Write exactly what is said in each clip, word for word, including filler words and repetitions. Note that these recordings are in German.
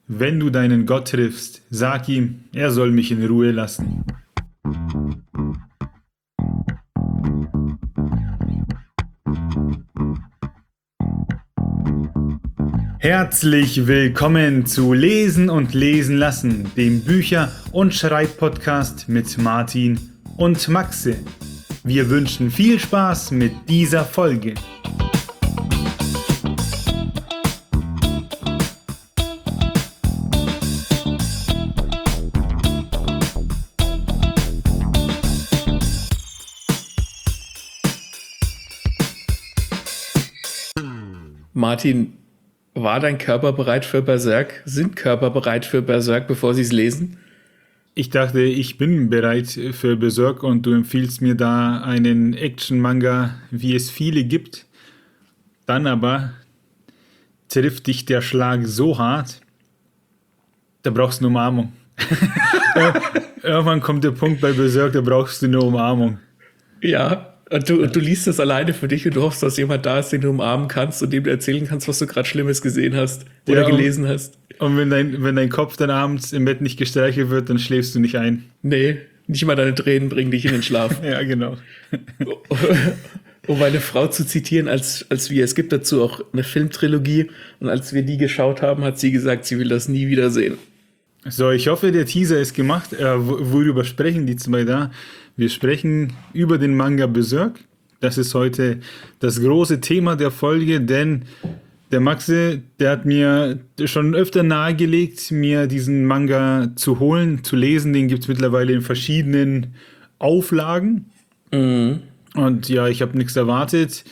Wenn du deinen Gott triffst, sag ihm, er soll mich in Ruhe lassen. Herzlich willkommen zu Lesen und Lesen lassen, dem Bücher- und Schreibpodcast mit Martin und Maxe. Wir wünschen viel Spaß mit dieser Folge. Martin, war dein Körper bereit für Berserk? Sind Körper bereit für Berserk, bevor sie es lesen? Ich dachte, ich bin bereit für Berserk und du empfiehlst mir da einen Action-Manga, wie es viele gibt. Dann aber trifft dich der Schlag so hart, da brauchst du eine Umarmung. Irgendwann kommt der Punkt bei Berserk, da brauchst du eine Umarmung. Ja, und du, und du liest das alleine für dich und du hoffst, dass jemand da ist, den du umarmen kannst und dem du erzählen kannst, was du gerade Schlimmes gesehen hast oder Ja, gelesen hast. Und wenn dein, wenn dein Kopf dann abends im Bett nicht gestreichelt wird, dann schläfst du nicht ein. Nee, nicht mal deine Tränen bringen dich in den Schlaf. Ja, genau. Um meine Frau zu zitieren, als, als wir, es gibt dazu auch eine Filmtrilogie und als wir die geschaut haben, hat sie gesagt, sie will das nie wiedersehen. So, ich hoffe, der Teaser ist gemacht. Äh, worüber sprechen die zwei da? Wir sprechen über den Manga Berserk. Das ist heute das große Thema der Folge, denn der Maxe, der hat mir schon öfter nahegelegt, mir diesen Manga zu holen, zu lesen. Den gibt es mittlerweile in verschiedenen Auflagen. Mhm. Und ja, ich habe nichts erwartet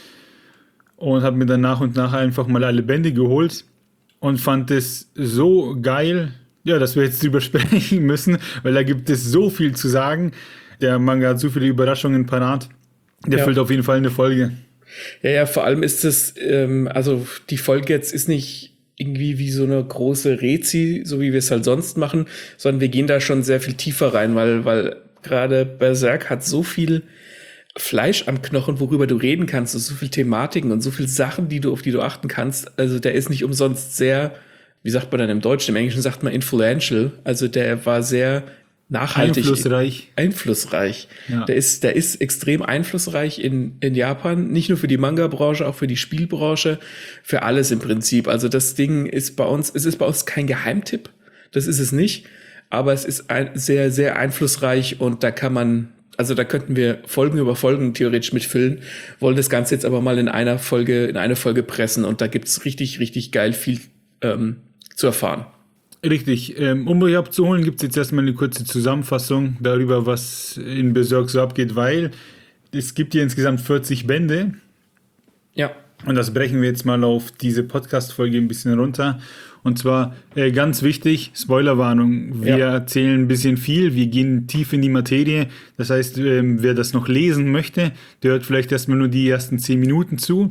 und habe mir dann nach und nach einfach mal alle Bände geholt und fand es so geil, ja, dass wir jetzt drüber sprechen müssen, weil da gibt es so viel zu sagen. Der Manga hat so viele Überraschungen parat. Der Ja. füllt auf jeden Fall eine Folge. Ja, ja, vor allem ist es, ähm, also die Folge jetzt ist nicht irgendwie wie so eine große Rezi, so wie wir es halt sonst machen, sondern wir gehen da schon sehr viel tiefer rein, weil, weil gerade Berserk hat so viel Fleisch am Knochen, worüber du reden kannst, und so viel Thematiken und so viel Sachen, die du, auf die du achten kannst. Also der ist nicht umsonst sehr, wie sagt man dann im Deutschen, im Englischen sagt man influential, also der war sehr nachhaltig. Einflussreich. Einflussreich. Ja. Der ist, der ist extrem einflussreich in, in Japan, nicht nur für die Manga-Branche, auch für die Spielbranche, für alles im Prinzip. Also das Ding ist bei uns, es ist bei uns kein Geheimtipp, das ist es nicht, aber es ist ein, sehr, sehr einflussreich und da kann man, also da könnten wir Folgen über Folgen theoretisch mitfüllen, wollen das Ganze jetzt aber mal in einer Folge, in eine Folge pressen und da gibt's richtig, richtig geil viel ähm, zu erfahren. Richtig. Ähm, um euch abzuholen, gibt es jetzt erstmal eine kurze Zusammenfassung darüber, was in Berserk so abgeht, weil es gibt hier insgesamt vierzig Bände. Ja. Und das brechen wir jetzt mal auf diese Podcast-Folge ein bisschen runter. Und zwar äh, ganz wichtig, Spoilerwarnung. Wir Ja. erzählen ein bisschen viel, wir gehen tief in die Materie. Das heißt, ähm, wer das noch lesen möchte, der hört vielleicht erstmal nur die ersten zehn Minuten zu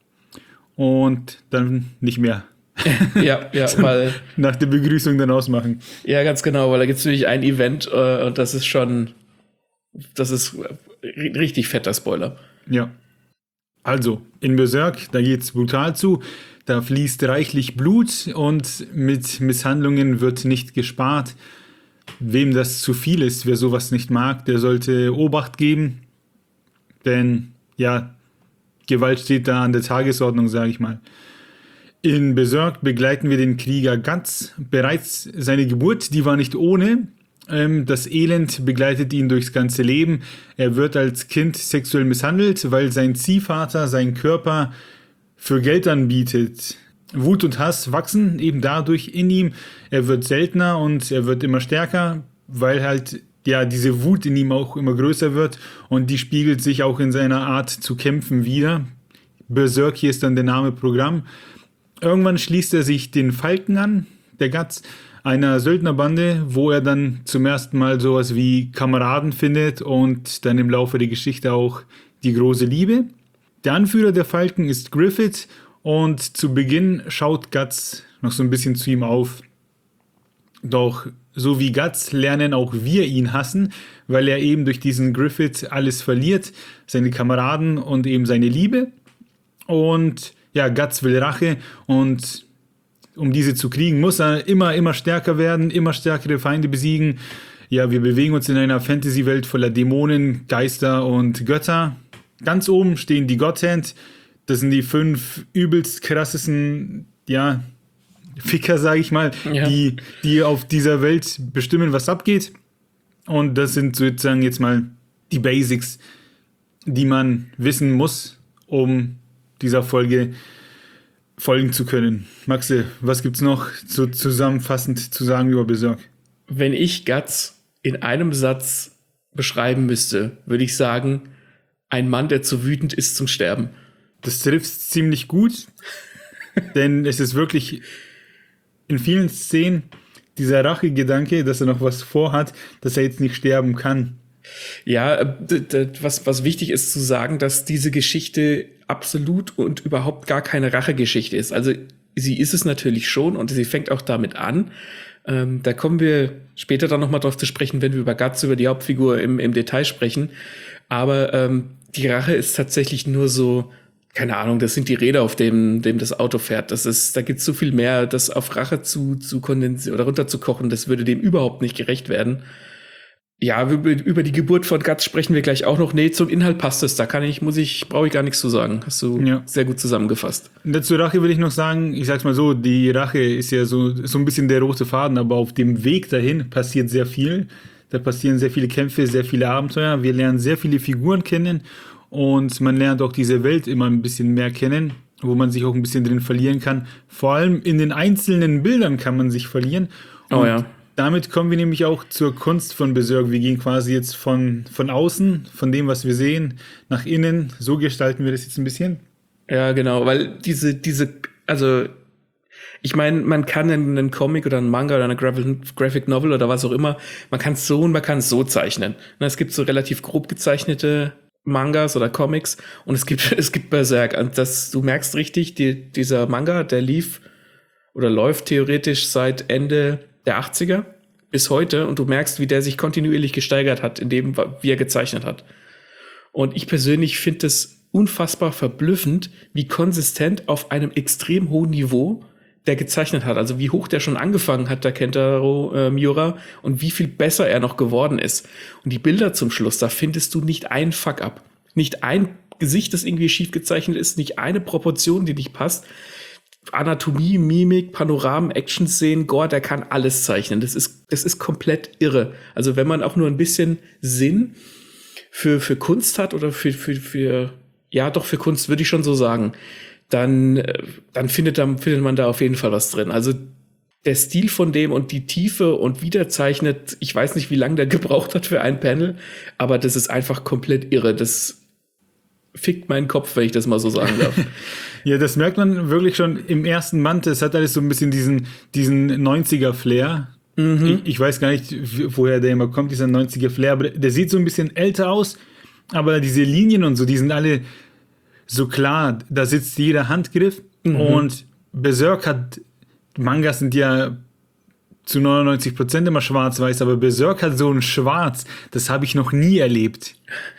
und dann nicht mehr. Ja, ja, weil, Nach der Begrüßung dann ausmachen. ja, ganz genau, weil da gibt's nämlich ein Event äh, und das ist schon, das ist ri- richtig fetter Spoiler. Ja. Also, in Berserk, da geht's brutal zu. Da fließt reichlich Blut und mit Misshandlungen wird nicht gespart. Wem das zu viel ist, wer sowas nicht mag, der sollte Obacht geben. Denn, ja, Gewalt steht da an der Tagesordnung, sage ich mal. In Berserk begleiten wir den Krieger Guts. Bereits seine Geburt, die war nicht ohne. Ähm, das Elend begleitet ihn durchs ganze Leben. Er wird als Kind sexuell misshandelt, weil sein Ziehvater seinen Körper für Geld anbietet. Wut und Hass wachsen eben dadurch in ihm. Er wird seltener und er wird immer stärker, weil halt ja diese Wut in ihm auch immer größer wird und die spiegelt sich auch in seiner Art zu kämpfen wider. Berserk, hier ist dann der Name Programm. Irgendwann schließt er sich den Falken an, der Guts, einer Söldnerbande, wo er dann zum ersten Mal sowas wie Kameraden findet und dann im Laufe der Geschichte auch die große Liebe. Der Anführer der Falken ist Griffith und zu Beginn schaut Guts noch so ein bisschen zu ihm auf. Doch so wie Guts lernen auch wir ihn hassen, weil er eben durch diesen Griffith alles verliert, seine Kameraden und eben seine Liebe. Und ja, Guts will Rache und um diese zu kriegen, muss er immer, immer stärker werden, immer stärkere Feinde besiegen. Ja, wir bewegen uns in einer Fantasy-Welt voller Dämonen, Geister und Götter. Ganz oben stehen die Godhand. Das sind die fünf übelst krassesten, ja, Ficker, sage ich mal, ja. die, die auf dieser Welt bestimmen, was abgeht. Und das sind sozusagen jetzt mal die Basics, die man wissen muss, um dieser Folge folgen zu können. Maxe, was gibt's noch so zusammenfassend zu sagen über Berserk? Wenn ich Guts in einem Satz beschreiben müsste, würde ich sagen, ein Mann, der zu wütend ist zum Sterben. Das trifft ziemlich gut, denn es ist wirklich in vielen Szenen dieser Rachegedanke, dass er noch was vorhat, dass er jetzt nicht sterben kann. Ja, d- d- was, was wichtig ist zu sagen, dass diese Geschichte absolut und überhaupt gar keine Rachegeschichte ist. Also sie ist es natürlich schon und sie fängt auch damit an. Ähm, da kommen wir später dann nochmal drauf zu sprechen, wenn wir über Guts, über die Hauptfigur im, im Detail sprechen. Aber ähm, die Rache ist tatsächlich nur so, keine Ahnung, das sind die Räder, auf dem, dem das Auto fährt. Das ist, da gibt's so viel mehr, das auf Rache zu, zu kondensieren oder runterzukochen, das würde dem überhaupt nicht gerecht werden. Ja, über, über die Geburt von Guts sprechen wir gleich auch noch. Nee, zum Inhalt passt es. Da kann ich, muss ich, brauche ich gar nichts zu sagen. Hast du ja. sehr gut zusammengefasst. Zur Rache will ich noch sagen, ich sag's mal so, die Rache ist ja so, so ein bisschen der rote Faden, aber auf dem Weg dahin passiert sehr viel. Da passieren sehr viele Kämpfe, sehr viele Abenteuer. Wir lernen sehr viele Figuren kennen und man lernt auch diese Welt immer ein bisschen mehr kennen, wo man sich auch ein bisschen drin verlieren kann. Vor allem in den einzelnen Bildern kann man sich verlieren. Und oh ja. damit kommen wir nämlich auch zur Kunst von Berserk. Wir gehen quasi jetzt von, von außen, von dem, was wir sehen, nach innen. So gestalten wir das jetzt ein bisschen. Ja, genau, weil diese, diese, also ich meine, man kann einen Comic oder einen Manga oder eine Graphic Novel oder was auch immer, man kann es so und man kann es so zeichnen. Es gibt so relativ grob gezeichnete Mangas oder Comics und es gibt, es gibt Berserk. Und das, du merkst richtig, die, dieser Manga, der lief oder läuft theoretisch seit Ende der achtziger bis heute und du merkst, wie der sich kontinuierlich gesteigert hat, in dem, wie er gezeichnet hat. Und ich persönlich finde es unfassbar verblüffend, wie konsistent auf einem extrem hohen Niveau der gezeichnet hat. Also wie hoch der schon angefangen hat, der Kentaro äh, Miura, und wie viel besser er noch geworden ist. Und die Bilder zum Schluss, da findest du nicht einen Fuck-up. Nicht ein Gesicht, das irgendwie schief gezeichnet ist, nicht eine Proportion, die nicht passt. Anatomie, Mimik, Panoramen, Action-Szenen, Gore, der kann alles zeichnen. Das ist, das ist komplett irre. Also wenn man auch nur ein bisschen Sinn für, für Kunst hat oder für, für, für, ja doch für Kunst, würde ich schon so sagen, dann, dann findet, da, findet man da auf jeden Fall was drin. Also der Stil von dem und die Tiefe und wie der zeichnet, ich weiß nicht, wie lange der gebraucht hat für ein Panel, aber das ist einfach komplett irre. Das fickt meinen Kopf, wenn ich das mal so sagen darf. Ja, das merkt man wirklich schon im ersten Band. Es hat alles so ein bisschen diesen, diesen neunziger-Flair. Mhm. Ich, ich weiß gar nicht, woher der immer kommt, dieser neunziger-Flair, aber der sieht so ein bisschen älter aus, aber diese Linien und so, die sind alle so klar, da sitzt jeder Handgriff mhm. und Berserk hat, Mangas sind ja zu neunundneunzig Prozent immer schwarz-weiß, aber Berserk hat so ein Schwarz, das habe ich noch nie erlebt.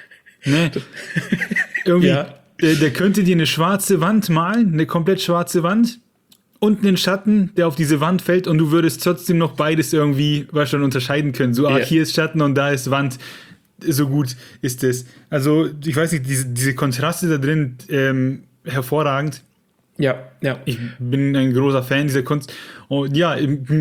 Ne? Irgendwie, ja. der, der könnte dir eine schwarze Wand malen, eine komplett schwarze Wand und einen Schatten, der auf diese Wand fällt und du würdest trotzdem noch beides irgendwie was schon unterscheiden können. So, ah, ja. hier ist Schatten und da ist Wand. So gut ist es. Also, ich weiß nicht, diese, diese Kontraste da drin, ähm, hervorragend. Ja, ja. Ich bin ein großer Fan dieser Kunst. Und ja,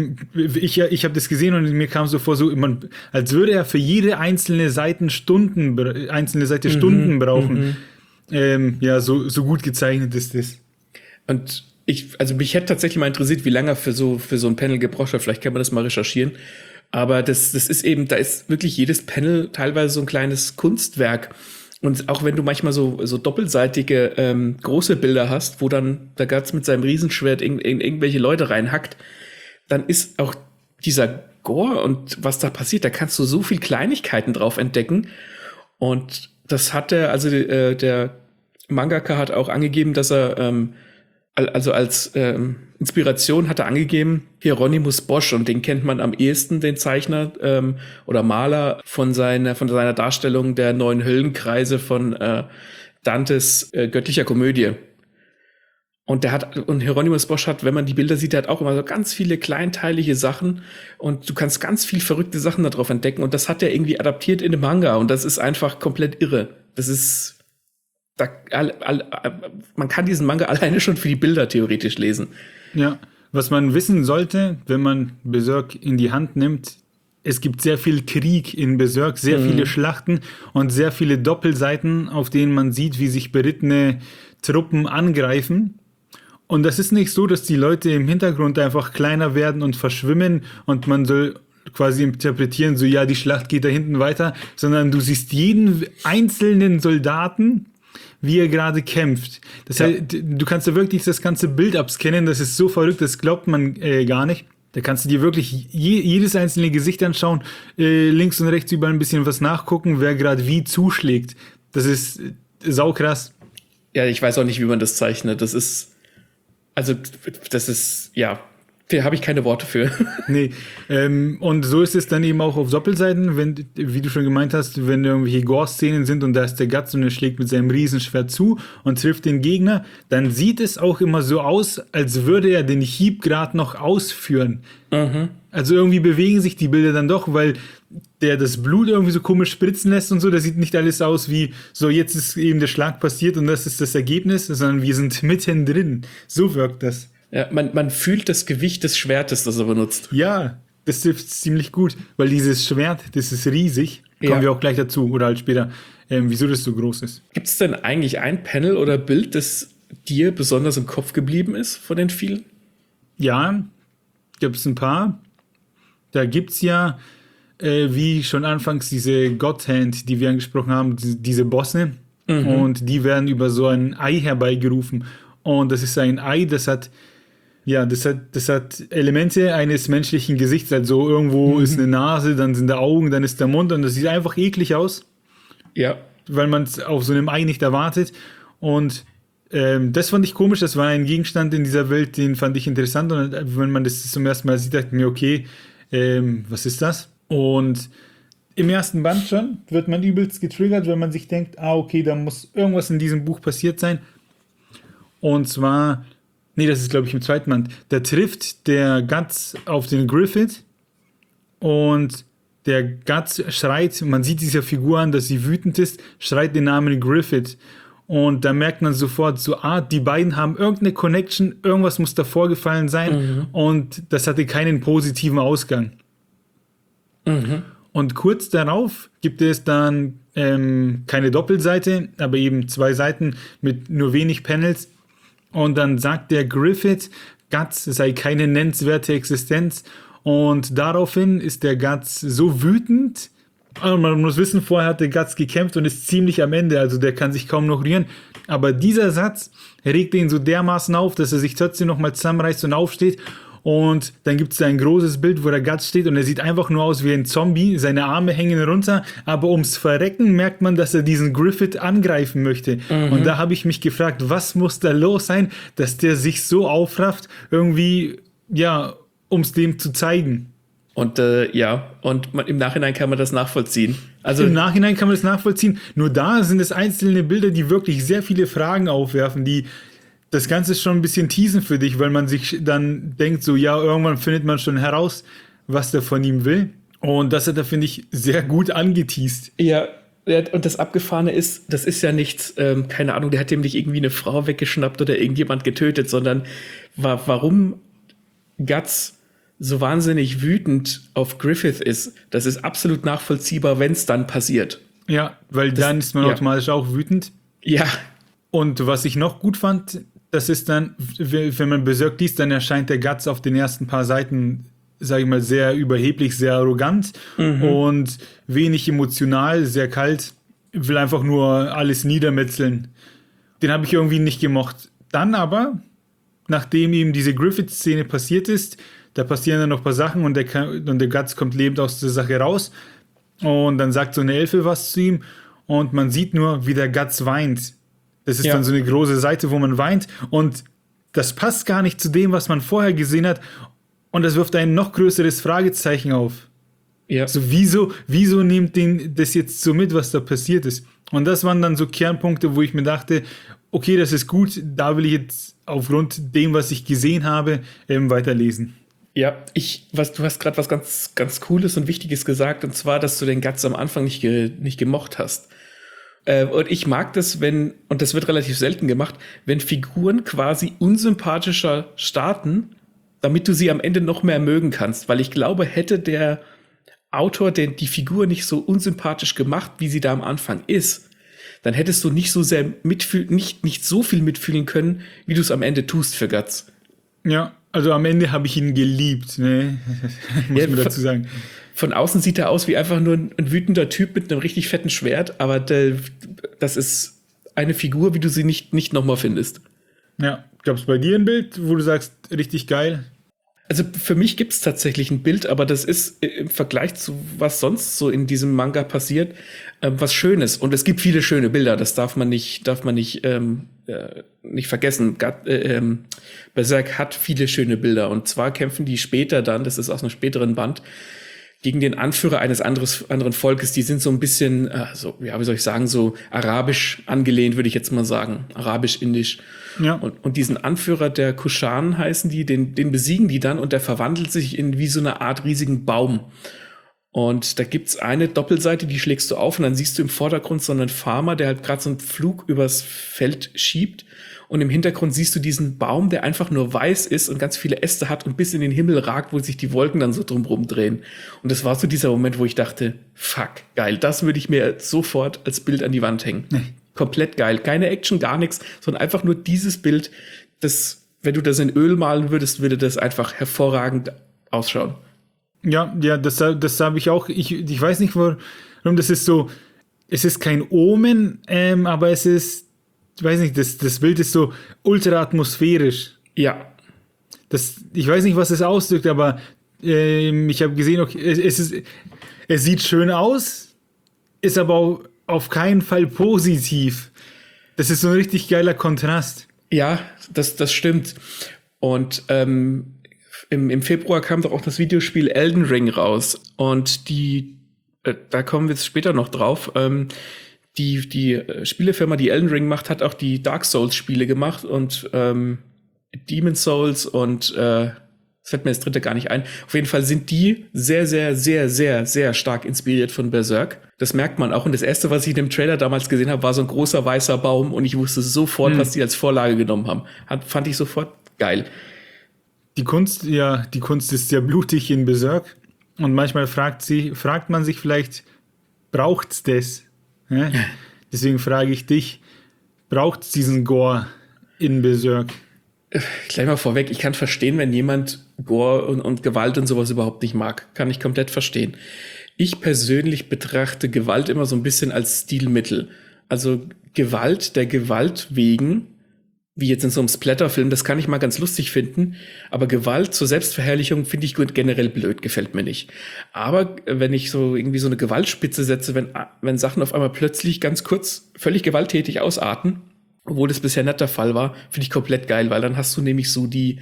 ich, ich habe das gesehen und mir kam so vor, so, man, als würde er für jede einzelne Seiten Stunden, einzelne Seite mhm, Stunden brauchen. Mhm. Ähm, ja, so, so gut gezeichnet ist das. Und ich, also mich hätte tatsächlich mal interessiert, wie lange er für so, für so ein Panel gebraucht hat. Vielleicht kann man das mal recherchieren. Aber das, das ist eben, da ist wirklich jedes Panel teilweise so ein kleines Kunstwerk. Und auch wenn du manchmal so, so doppelseitige ähm, große Bilder hast, wo dann der Guts mit seinem Riesenschwert in, in irgendwelche Leute reinhackt, dann ist auch dieser Gore und was da passiert, da kannst du so viel Kleinigkeiten drauf entdecken. Und das hat er, also äh, der Mangaka hat auch angegeben, dass er ähm, also als ähm, Inspiration hat er angegeben Hieronymus Bosch, und den kennt man am ehesten, den Zeichner ähm, oder Maler von seiner von seiner Darstellung der neun Höllenkreise von äh, Dantes äh, göttlicher Komödie. Und der hat, und Hieronymus Bosch hat, wenn man die Bilder sieht, der hat auch immer so ganz viele kleinteilige Sachen und du kannst ganz viel verrückte Sachen darauf entdecken und das hat er irgendwie adaptiert in dem Manga und das ist einfach komplett irre. Das ist, da, all, all, man kann diesen Manga alleine schon für die Bilder theoretisch lesen. Ja, was man wissen sollte, wenn man Berserk in die Hand nimmt, es gibt sehr viel Krieg in Berserk, sehr mhm. viele Schlachten und sehr viele Doppelseiten, auf denen man sieht, wie sich berittene Truppen angreifen. Und das ist nicht so, dass die Leute im Hintergrund einfach kleiner werden und verschwimmen und man soll quasi interpretieren, so ja, die Schlacht geht da hinten weiter, sondern du siehst jeden einzelnen Soldaten, wie er gerade kämpft. Das ja. heißt, du kannst ja wirklich das ganze Bild abscannen, das ist so verrückt, das glaubt man äh, gar nicht. Da kannst du dir wirklich je, jedes einzelne Gesicht anschauen, äh, links und rechts überall ein bisschen was nachgucken, wer gerade wie zuschlägt. Das ist äh, saukrass. Ja, ich weiß auch nicht, wie man das zeichnet. Das ist Also, das ist, ja, da habe ich keine Worte für. Nee, ähm, und so ist es dann eben auch auf Doppelseiten, wenn, wie du schon gemeint hast, wenn irgendwelche Gore-Szenen sind und da ist der Guts und er schlägt mit seinem Riesenschwert zu und trifft den Gegner, dann sieht es auch immer so aus, als würde er den Hieb gerade noch ausführen. Mhm. Also irgendwie bewegen sich die Bilder dann doch, weil der das Blut irgendwie so komisch spritzen lässt und so, das sieht nicht alles aus wie, so jetzt ist eben der Schlag passiert und das ist das Ergebnis, sondern wir sind mittendrin. So wirkt das. Ja, man, man fühlt das Gewicht des Schwertes, das er benutzt. Ja, das trifft ziemlich gut, weil dieses Schwert, das ist riesig, kommen ja. wir auch gleich dazu oder halt später, ähm, wieso das so groß ist. Gibt es denn eigentlich ein Panel oder Bild, das dir besonders im Kopf geblieben ist von den vielen? Ja, gibt es ein paar. Da gibt es ja, äh, wie schon anfangs, diese God-Hand, die wir angesprochen haben, die, diese Bosse. Mhm. Und die werden über so ein Ei herbeigerufen. Und das ist ein Ei, das hat, ja, das hat, das hat Elemente eines menschlichen Gesichts. Also irgendwo mhm. ist eine Nase, dann sind da Augen, dann ist der Mund. Und das sieht einfach eklig aus. Ja. Weil man es auf so einem Ei nicht erwartet. Und Ähm, das fand ich komisch, das war ein Gegenstand in dieser Welt, den fand ich interessant und wenn man das zum ersten Mal sieht, dachte ich mir, okay, ähm, was ist das? Und im ersten Band schon wird man übelst getriggert, wenn man sich denkt, ah, okay, da muss irgendwas in diesem Buch passiert sein. Und zwar, nee, das ist glaube ich im zweiten Band, da trifft der Guts auf den Griffith und der Guts schreit, man sieht dieser Figur an, dass sie wütend ist, schreit den Namen Griffith. Und da merkt man sofort so, ah, die beiden haben irgendeine Connection, irgendwas muss da vorgefallen sein mhm. und das hatte keinen positiven Ausgang. Mhm. Und kurz darauf gibt es dann ähm, keine Doppelseite, aber eben zwei Seiten mit nur wenig Panels und dann sagt der Griffith, Guts sei keine nennenswerte Existenz und daraufhin ist der Guts so wütend. Man muss wissen, vorher hat der Guts gekämpft und ist ziemlich am Ende, also der kann sich kaum noch rühren. Aber dieser Satz regt ihn so dermaßen auf, dass er sich trotzdem nochmal zusammenreißt und aufsteht. Und dann gibt es da ein großes Bild, wo der Guts steht und er sieht einfach nur aus wie ein Zombie. Seine Arme hängen runter, aber ums Verrecken merkt man, dass er diesen Griffith angreifen möchte. Mhm. Und da habe ich mich gefragt, was muss da los sein, dass der sich so aufrafft, irgendwie, ja, um es dem zu zeigen. Und äh, ja, und man, im Nachhinein kann man das nachvollziehen. Also im Nachhinein kann man das nachvollziehen. Nur da sind es einzelne Bilder, die wirklich sehr viele Fragen aufwerfen, die das Ganze ist schon ein bisschen teasen für dich, weil man sich dann denkt, so ja, irgendwann findet man schon heraus, was der von ihm will. Und das hat er, finde ich, sehr gut angeteast. Ja, und das Abgefahrene ist, das ist ja nichts, ähm, keine Ahnung, der hat ihm nicht irgendwie eine Frau weggeschnappt oder irgendjemand getötet, sondern wa- warum Guts so wahnsinnig wütend auf Griffith ist, das ist absolut nachvollziehbar, wenn es dann passiert. Ja, weil das, dann ist man ja. automatisch auch wütend. Ja. Und was ich noch gut fand, das ist dann, wenn man Berserk liest, dann erscheint der Guts auf den ersten paar Seiten, sage ich mal, sehr überheblich, sehr arrogant mhm. und wenig emotional, sehr kalt, will einfach nur alles niedermetzeln. Den habe ich irgendwie nicht gemocht. Dann aber, nachdem eben diese Griffith-Szene passiert ist, da passieren dann noch ein paar Sachen und der, und der Guts kommt lebend aus der Sache raus und dann sagt so eine Elfe was zu ihm und man sieht nur, wie der Guts weint. Das ist ja. dann so eine große Seite, wo man weint und das passt gar nicht zu dem, was man vorher gesehen hat und das wirft ein noch größeres Fragezeichen auf. Ja. So, wieso, wieso nimmt den das jetzt so mit, was da passiert ist? Und das waren dann so Kernpunkte, wo ich mir dachte, okay, das ist gut, da will ich jetzt aufgrund dem, was ich gesehen habe, ähm, weiterlesen. Ja, ich, was, du hast gerade was ganz, ganz Cooles und Wichtiges gesagt, und zwar, dass du den Guts am Anfang nicht, ge, nicht gemocht hast. Äh, und ich mag das, wenn, und das wird relativ selten gemacht, wenn Figuren quasi unsympathischer starten, damit du sie am Ende noch mehr mögen kannst. Weil ich glaube, hätte der Autor den, die Figur nicht so unsympathisch gemacht, wie sie da am Anfang ist, dann hättest du nicht so sehr mitfühlen, nicht, nicht so viel mitfühlen können, wie du es am Ende tust für Guts. Ja, also am Ende habe ich ihn geliebt, ne? Muss Ja, man dazu sagen. Von außen sieht er aus wie einfach nur ein, ein wütender Typ mit einem richtig fetten Schwert, aber der, das ist eine Figur, wie du sie nicht, nicht nochmal findest. Ja, gab es bei dir ein Bild, wo du sagst, richtig geil? Also für mich gibt es tatsächlich ein Bild, aber das ist im Vergleich zu was sonst so in diesem Manga passiert, äh, was Schönes. Und es gibt viele schöne Bilder, das darf man nicht, darf man nicht, ähm, äh, nicht vergessen. Gat, äh, ähm, Berserk hat viele schöne Bilder. Und zwar kämpfen die später dann, das ist aus einem späteren Band, gegen den Anführer eines anderes, anderen Volkes. Die sind so ein bisschen, äh, so, ja, wie soll ich sagen, so arabisch angelehnt, würde ich jetzt mal sagen. Arabisch-indisch. Ja. Und, und diesen Anführer der Kushan heißen die, den, den besiegen die dann und der verwandelt sich in wie so eine Art riesigen Baum. Und da gibt's eine Doppelseite, die schlägst du auf und dann siehst du im Vordergrund so einen Farmer, der halt gerade so einen Pflug übers Feld schiebt. Und im Hintergrund siehst du diesen Baum, der einfach nur weiß ist und ganz viele Äste hat und bis in den Himmel ragt, wo sich die Wolken dann so drumherum drehen. Und das war so dieser Moment, wo ich dachte, fuck, geil, das würde ich mir sofort als Bild an die Wand hängen. Nee. Komplett geil. Keine Action, gar nichts, sondern einfach nur dieses Bild, das, wenn du das in Öl malen würdest, würde das einfach hervorragend ausschauen. Ja, ja, das, das habe ich auch. Ich, ich weiß nicht, warum das ist so, es ist kein Omen, ähm, aber es ist, ich weiß nicht, das, das Bild ist so ultra atmosphärisch. Ja. Das, ich weiß nicht, was es ausdrückt, aber ähm, ich habe gesehen, okay, es, es, ist, es sieht schön aus, ist aber auch auf keinen Fall positiv. Das ist so ein richtig geiler Kontrast. Ja, das, das stimmt. Und ähm, im, im Februar kam doch auch das Videospiel Elden Ring raus. Und die, äh, da kommen wir jetzt später noch drauf, ähm, die, die Spielefirma, die Elden Ring macht, hat auch die Dark Souls Spiele gemacht und ähm, Demon's Souls und äh, das fällt mir das dritte gar nicht ein. Auf jeden Fall sind die sehr, sehr, sehr, sehr, sehr stark inspiriert von Berserk. Das merkt man auch. Und das Erste, was ich in dem Trailer damals gesehen habe, war so ein großer weißer Baum. Und ich wusste sofort, hm. was die als Vorlage genommen haben. Hat, fand ich sofort geil. Die Kunst, ja, die Kunst ist sehr blutig in Berserk. Und manchmal fragt, sie, fragt man sich vielleicht, braucht's das? Ja? Deswegen frage ich dich, braucht's diesen Gore in Berserk? Gleich mal vorweg, ich kann verstehen, wenn jemand Gore und, und Gewalt und sowas überhaupt nicht mag. Kann ich komplett verstehen. Ich persönlich betrachte Gewalt immer so ein bisschen als Stilmittel. Also Gewalt der Gewalt wegen, wie jetzt in so einem Splatterfilm, das kann ich mal ganz lustig finden. Aber Gewalt zur Selbstverherrlichung finde ich generell blöd, gefällt mir nicht. Aber wenn ich so irgendwie so eine Gewaltspitze setze, wenn, wenn Sachen auf einmal plötzlich ganz kurz völlig gewalttätig ausarten, obwohl das bisher nicht der Fall war, finde ich komplett geil, weil dann hast du nämlich so die,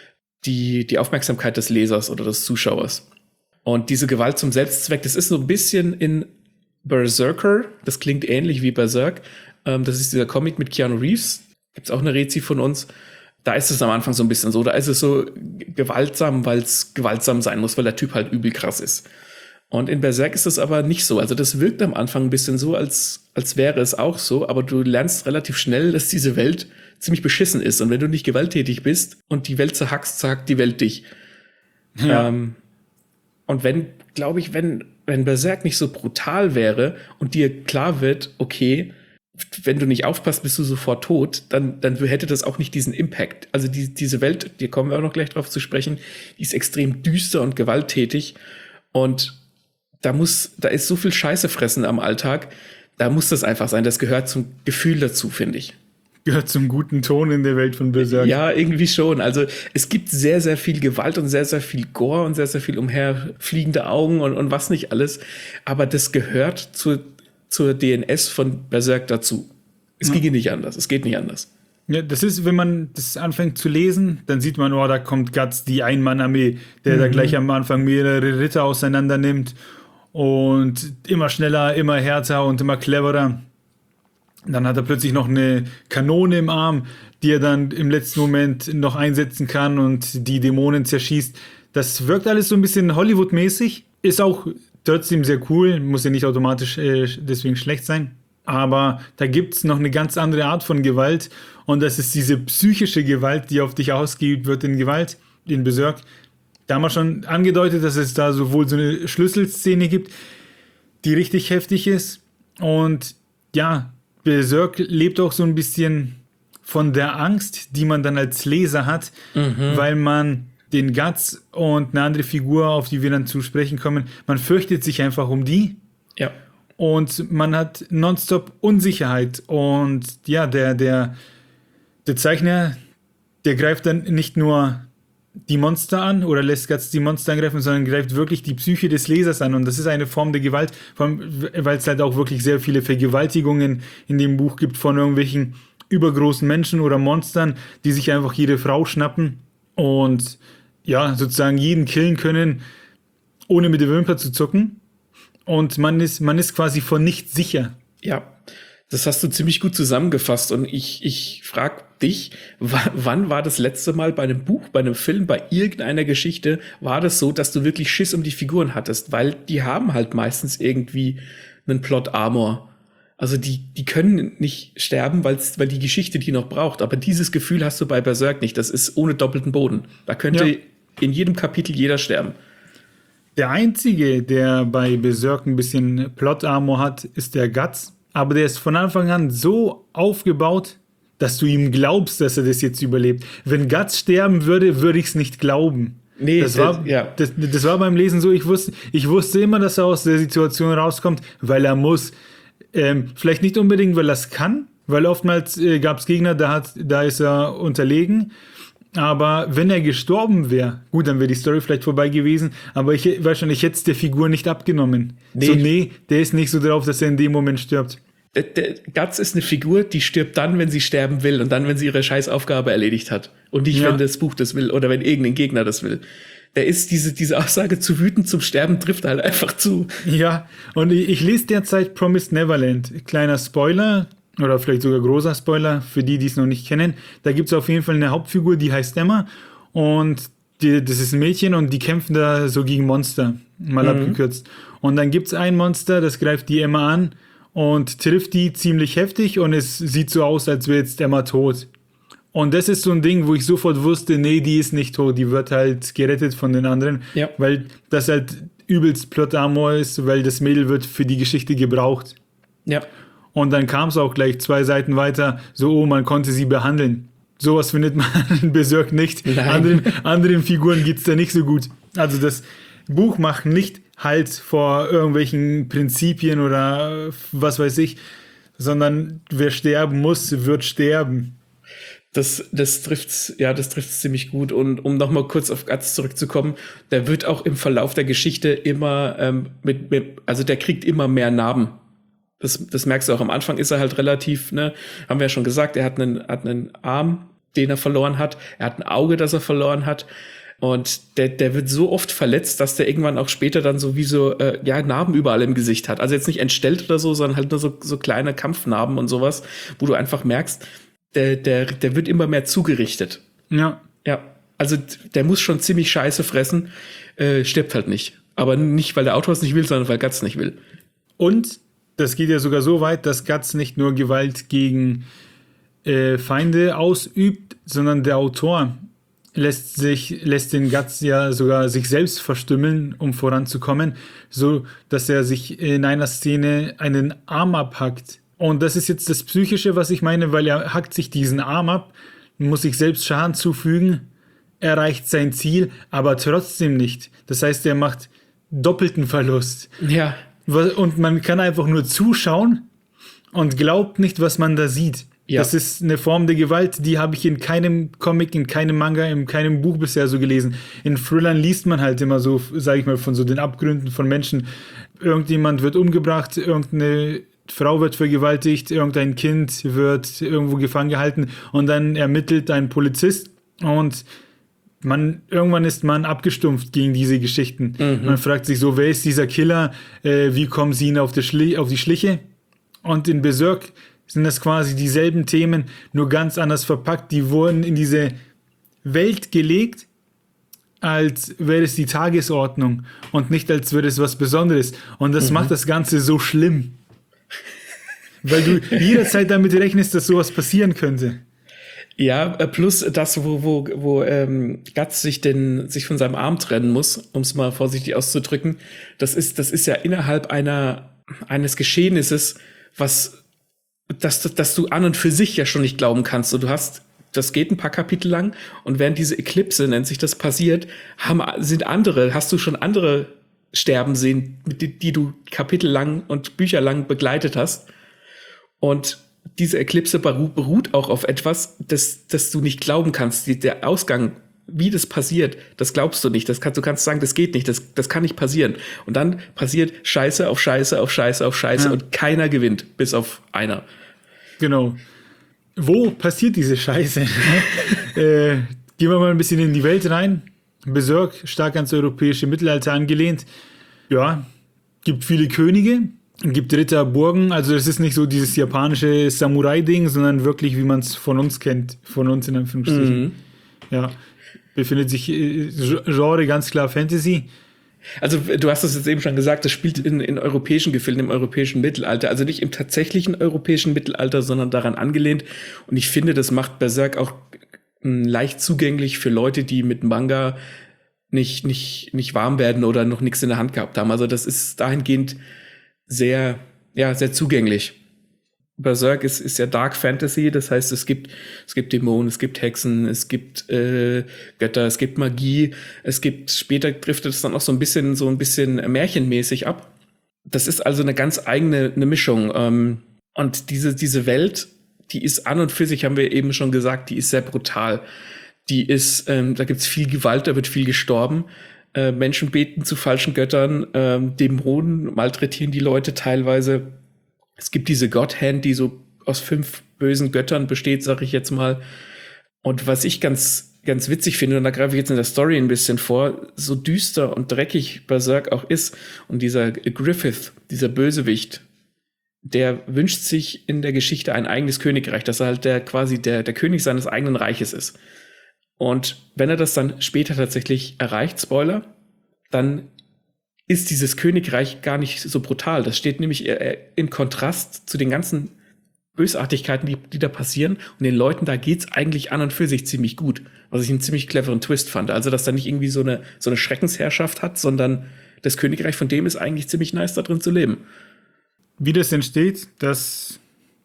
die, die Aufmerksamkeit des Lesers oder des Zuschauers. Und diese Gewalt zum Selbstzweck, das ist so ein bisschen in Berserker, das klingt ähnlich wie Berserk, ähm, das ist dieser Comic mit Keanu Reeves, gibt's auch eine Rezi von uns, da ist es am Anfang so ein bisschen so, da ist es so gewaltsam, weil es gewaltsam sein muss, weil der Typ halt übel krass ist. Und in Berserk ist das aber nicht so. Also das wirkt am Anfang ein bisschen so, als, als wäre es auch so, aber du lernst relativ schnell, dass diese Welt ziemlich beschissen ist. Und wenn du nicht gewalttätig bist und die Welt zerhackst, zerhackt die Welt dich. Ja. Ähm, und wenn, glaube ich, wenn, wenn Berserk nicht so brutal wäre und dir klar wird, okay, wenn du nicht aufpasst, bist du sofort tot, dann, dann hätte das auch nicht diesen Impact. Also die, diese Welt, die kommen wir auch noch gleich drauf zu sprechen, die ist extrem düster und gewalttätig. Und da muss, da ist so viel Scheiße fressen am Alltag, da muss das einfach sein. Das gehört zum Gefühl dazu, finde ich. Gehört zum guten Ton in der Welt von Berserk. Ja, irgendwie schon. Also es gibt sehr, sehr viel Gewalt und sehr, sehr viel Gore und sehr, sehr viel umherfliegende Augen und, und was nicht alles. Aber das gehört zur, zur D N S von Berserk dazu. Es ja. ginge nicht anders. Es geht nicht anders. Ja, das ist, wenn man das anfängt zu lesen, dann sieht man, oh, da kommt Guts, die Ein-Mann-Armee, der mhm. da gleich am Anfang mehrere Ritter auseinander nimmt. Und immer schneller, immer härter und immer cleverer. Dann hat er plötzlich noch eine Kanone im Arm, die er dann im letzten Moment noch einsetzen kann und die Dämonen zerschießt. Das wirkt alles so ein bisschen Hollywood-mäßig. Ist auch trotzdem sehr cool, muss ja nicht automatisch äh, deswegen schlecht sein. Aber da gibt es noch eine ganz andere Art von Gewalt. Und das ist diese psychische Gewalt, die auf dich ausgeübt wird in Gewalt, in Berserk. Da haben wir schon angedeutet, dass es da sowohl so eine Schlüsselszene gibt, die richtig heftig ist. Und ja, Berserk lebt auch so ein bisschen von der Angst, die man dann als Leser hat, mhm. weil man den Guts und eine andere Figur, auf die wir dann zu sprechen kommen, man fürchtet sich einfach um die. Ja. Und man hat nonstop Unsicherheit. Und ja, der, der, der Zeichner, der greift dann nicht nur die Monster an oder lässt Guts die Monster angreifen, sondern greift wirklich die Psyche des Lesers an. Und das ist eine Form der Gewalt, weil es halt auch wirklich sehr viele Vergewaltigungen in dem Buch gibt von irgendwelchen übergroßen Menschen oder Monstern, die sich einfach jede Frau schnappen und ja, sozusagen jeden killen können, ohne mit der Wimper zu zucken. Und man ist, man ist quasi vor nichts sicher. Ja, das hast du ziemlich gut zusammengefasst. Und ich, ich frage dich, w- wann war das letzte Mal bei einem Buch, bei einem Film, bei irgendeiner Geschichte, war das so, dass du wirklich Schiss um die Figuren hattest? Weil die haben halt meistens irgendwie einen Plot-Armor. Also die, die können nicht sterben, weil's, weil die Geschichte die noch braucht. Aber dieses Gefühl hast du bei Berserk nicht. Das ist ohne doppelten Boden. Da könnte ja in jedem Kapitel jeder sterben. Der Einzige, der bei Berserk ein bisschen Plot-Armor hat, ist der Guts. Aber der ist von Anfang an so aufgebaut, dass du ihm glaubst, dass er das jetzt überlebt. Wenn Guts sterben würde, würde ich es nicht glauben. Nee, das, das, war, ja. das, das war beim Lesen so, ich wusste, ich wusste immer, dass er aus der Situation rauskommt, weil er muss. Ähm, vielleicht nicht unbedingt, weil er es kann, weil oftmals äh, gab es Gegner, da, hat, da ist er unterlegen. Aber wenn er gestorben wäre, gut, dann wäre die Story vielleicht vorbei gewesen, aber ich wahrscheinlich hätte es der Figur nicht abgenommen. Nee. So, nee, der ist nicht so drauf, dass er in dem Moment stirbt. Der, der Guts ist eine Figur, die stirbt dann, wenn sie sterben will und dann, wenn sie ihre Scheißaufgabe erledigt hat. Und nicht, ja. wenn das Buch das will oder wenn irgendein Gegner das will. Der ist diese, diese Aussage, zu wütend zum Sterben trifft halt einfach zu. Ja, und ich, ich lese derzeit Promised Neverland. Kleiner Spoiler. Oder vielleicht sogar großer Spoiler für die, die es noch nicht kennen. Da gibt es auf jeden Fall eine Hauptfigur, die heißt Emma. Und die, das ist ein Mädchen und die kämpfen da so gegen Monster. Mal mhm. abgekürzt. Und dann gibt es ein Monster, das greift die Emma an und trifft die ziemlich heftig. Und es sieht so aus, als wäre jetzt Emma tot. Und das ist so ein Ding, wo ich sofort wusste, nee, die ist nicht tot. Die wird halt gerettet von den anderen. Ja. Weil das halt übelst Plot-Armor ist, weil das Mädel wird für die Geschichte gebraucht. Ja. Und dann kam es auch gleich zwei Seiten weiter, so, oh, man konnte sie behandeln. Sowas findet man in Berserk nicht. Anderen, anderen Figuren geht es da nicht so gut. Also das Buch macht nicht Halt vor irgendwelchen Prinzipien oder was weiß ich, sondern wer sterben muss, wird sterben. Das, das trifft's, ja, das trifft's ziemlich gut. Und um nochmal kurz auf Guts zurückzukommen, der wird auch im Verlauf der Geschichte immer ähm, mit, mit, also der kriegt immer mehr Narben. Das, das merkst du auch. Am Anfang ist er halt relativ, ne, haben wir ja schon gesagt, er hat einen, hat einen Arm, den er verloren hat. Er hat ein Auge, das er verloren hat. Und der, der wird so oft verletzt, dass der irgendwann auch später dann so wie so, äh, ja, Narben überall im Gesicht hat. Also jetzt nicht entstellt oder so, sondern halt nur so, so kleine Kampfnarben und sowas, wo du einfach merkst, der, der, der wird immer mehr zugerichtet. Ja. Ja. Also der muss schon ziemlich Scheiße fressen, äh, stirbt halt nicht. Aber nicht, weil der Autor es nicht will, sondern weil Guts nicht will. Und das geht ja sogar so weit, dass Guts nicht nur Gewalt gegen äh, Feinde ausübt, sondern der Autor lässt sich lässt den Guts ja sogar sich selbst verstümmeln, um voranzukommen, so dass er sich in einer Szene einen Arm abhackt. Und das ist jetzt das Psychische, was ich meine, weil er hackt sich diesen Arm ab, muss sich selbst Schaden zufügen, erreicht sein Ziel, aber trotzdem nicht. Das heißt, er macht doppelten Verlust. Ja. Und man kann einfach nur zuschauen und glaubt nicht, was man da sieht. Ja. Das ist eine Form der Gewalt, die habe ich in keinem Comic, in keinem Manga, in keinem Buch bisher so gelesen. In Thrillern liest man halt immer so, sage ich mal, von so den Abgründen von Menschen. Irgendjemand wird umgebracht, irgendeine Frau wird vergewaltigt, irgendein Kind wird irgendwo gefangen gehalten und dann ermittelt ein Polizist und man, irgendwann ist man abgestumpft gegen diese Geschichten. Mhm. Man fragt sich so, wer ist dieser Killer? Äh, wie kommen sie ihn auf die, Schli- auf die Schliche? Und in Berserk sind das quasi dieselben Themen, nur ganz anders verpackt. Die wurden in diese Welt gelegt, als wäre es die Tagesordnung und nicht als wäre es was Besonderes. Und das mhm. macht das Ganze so schlimm. Weil du jederzeit damit rechnest, dass sowas passieren könnte. Ja, plus das, wo, wo, wo ähm, Guts sich den, sich von seinem Arm trennen muss, um es mal vorsichtig auszudrücken, das ist, das ist ja innerhalb einer, eines Geschehnisses, was, dass, dass du an und für sich ja schon nicht glauben kannst. Und du hast, das geht ein paar Kapitel lang, und während diese Eklipse, nennt sich das, passiert, haben, sind andere, hast du schon andere sterben sehen, die, die du kapitellang und bücherlang begleitet hast. Und diese Eklipse beruht auch auf etwas, das, das du nicht glauben kannst. Die, der Ausgang, wie das passiert, das glaubst du nicht. Das kann, du kannst sagen, das geht nicht, das, das kann nicht passieren. Und dann passiert Scheiße auf Scheiße auf Scheiße auf Scheiße, ja. Und keiner gewinnt, bis auf einer. Genau. Wo passiert diese Scheiße? äh, gehen wir mal ein bisschen in die Welt rein. Berserk, stark ans europäische Mittelalter angelehnt. Ja, gibt viele Könige. Gibt Ritter, Burgen, also das ist nicht so dieses japanische Samurai-Ding, sondern wirklich, wie man es von uns kennt, von uns in Anführungsstrichen. Mhm. Ja, befindet sich äh, Genre ganz klar Fantasy. Also du hast es jetzt eben schon gesagt, das spielt in, in europäischen Gefilden, im europäischen Mittelalter, also nicht im tatsächlichen europäischen Mittelalter, sondern daran angelehnt. Und ich finde, das macht Berserk auch mh, leicht zugänglich für Leute, die mit Manga nicht, nicht, nicht warm werden oder noch nichts in der Hand gehabt haben. Also das ist dahingehend sehr, ja, sehr zugänglich. Berserk ist, ist ja Dark Fantasy, das heißt, es gibt, es gibt Dämonen, es gibt Hexen, es gibt äh, Götter, es gibt Magie, es gibt, später driftet es dann auch so ein bisschen, so ein bisschen märchenmäßig ab. Das ist also eine ganz eigene eine Mischung. Ähm, und diese, diese Welt, die ist an und für sich, haben wir eben schon gesagt, die ist sehr brutal. Die ist, ähm, da gibt's viel Gewalt, da wird viel gestorben. Äh, Menschen beten zu falschen Göttern, ähm, Dämonen malträtieren die Leute teilweise. Es gibt diese Godhand, die so aus fünf bösen Göttern besteht, sag ich jetzt mal. Und was ich ganz, ganz witzig finde, und da greife ich jetzt in der Story ein bisschen vor, so düster und dreckig Berserk auch ist, und dieser Griffith, dieser Bösewicht, der wünscht sich in der Geschichte ein eigenes Königreich, dass er halt der quasi der, der König seines eigenen Reiches ist. Und wenn er das dann später tatsächlich erreicht, Spoiler, dann ist dieses Königreich gar nicht so brutal. Das steht nämlich in Kontrast zu den ganzen Bösartigkeiten, die, die da passieren. Und den Leuten, da geht's eigentlich an und für sich ziemlich gut. Was ich einen ziemlich cleveren Twist fand. Also, dass da nicht irgendwie so eine, so eine Schreckensherrschaft hat, sondern das Königreich von dem ist eigentlich ziemlich nice, da drin zu leben. Wie das entsteht, das,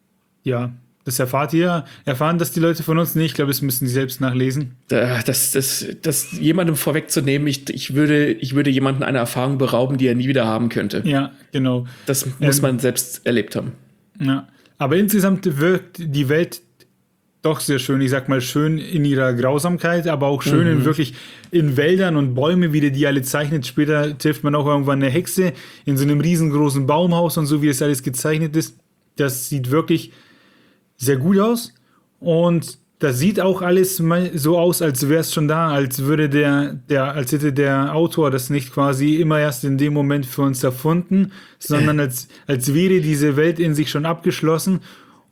ja, das erfahrt ihr. Erfahren das die Leute von uns nicht. Ich glaube, das müssen sie selbst nachlesen. Das, das, das jemandem vorwegzunehmen, ich, ich, würde, ich würde jemanden eine Erfahrung berauben, die er nie wieder haben könnte. Ja, genau. Das muss ähm, man selbst erlebt haben. Ja, aber insgesamt wirkt die Welt doch sehr schön. Ich sag mal, schön in ihrer Grausamkeit, aber auch schön mhm. in wirklich in Wäldern und Bäume, wie der die alle zeichnet. Später trifft man auch irgendwann eine Hexe in so einem riesengroßen Baumhaus und so, wie das alles gezeichnet ist. Das sieht wirklich sehr gut aus, und das sieht auch alles so aus, als wäre es schon da, als würde der, der, als hätte der Autor das nicht quasi immer erst in dem Moment für uns erfunden, sondern als, als wäre diese Welt in sich schon abgeschlossen,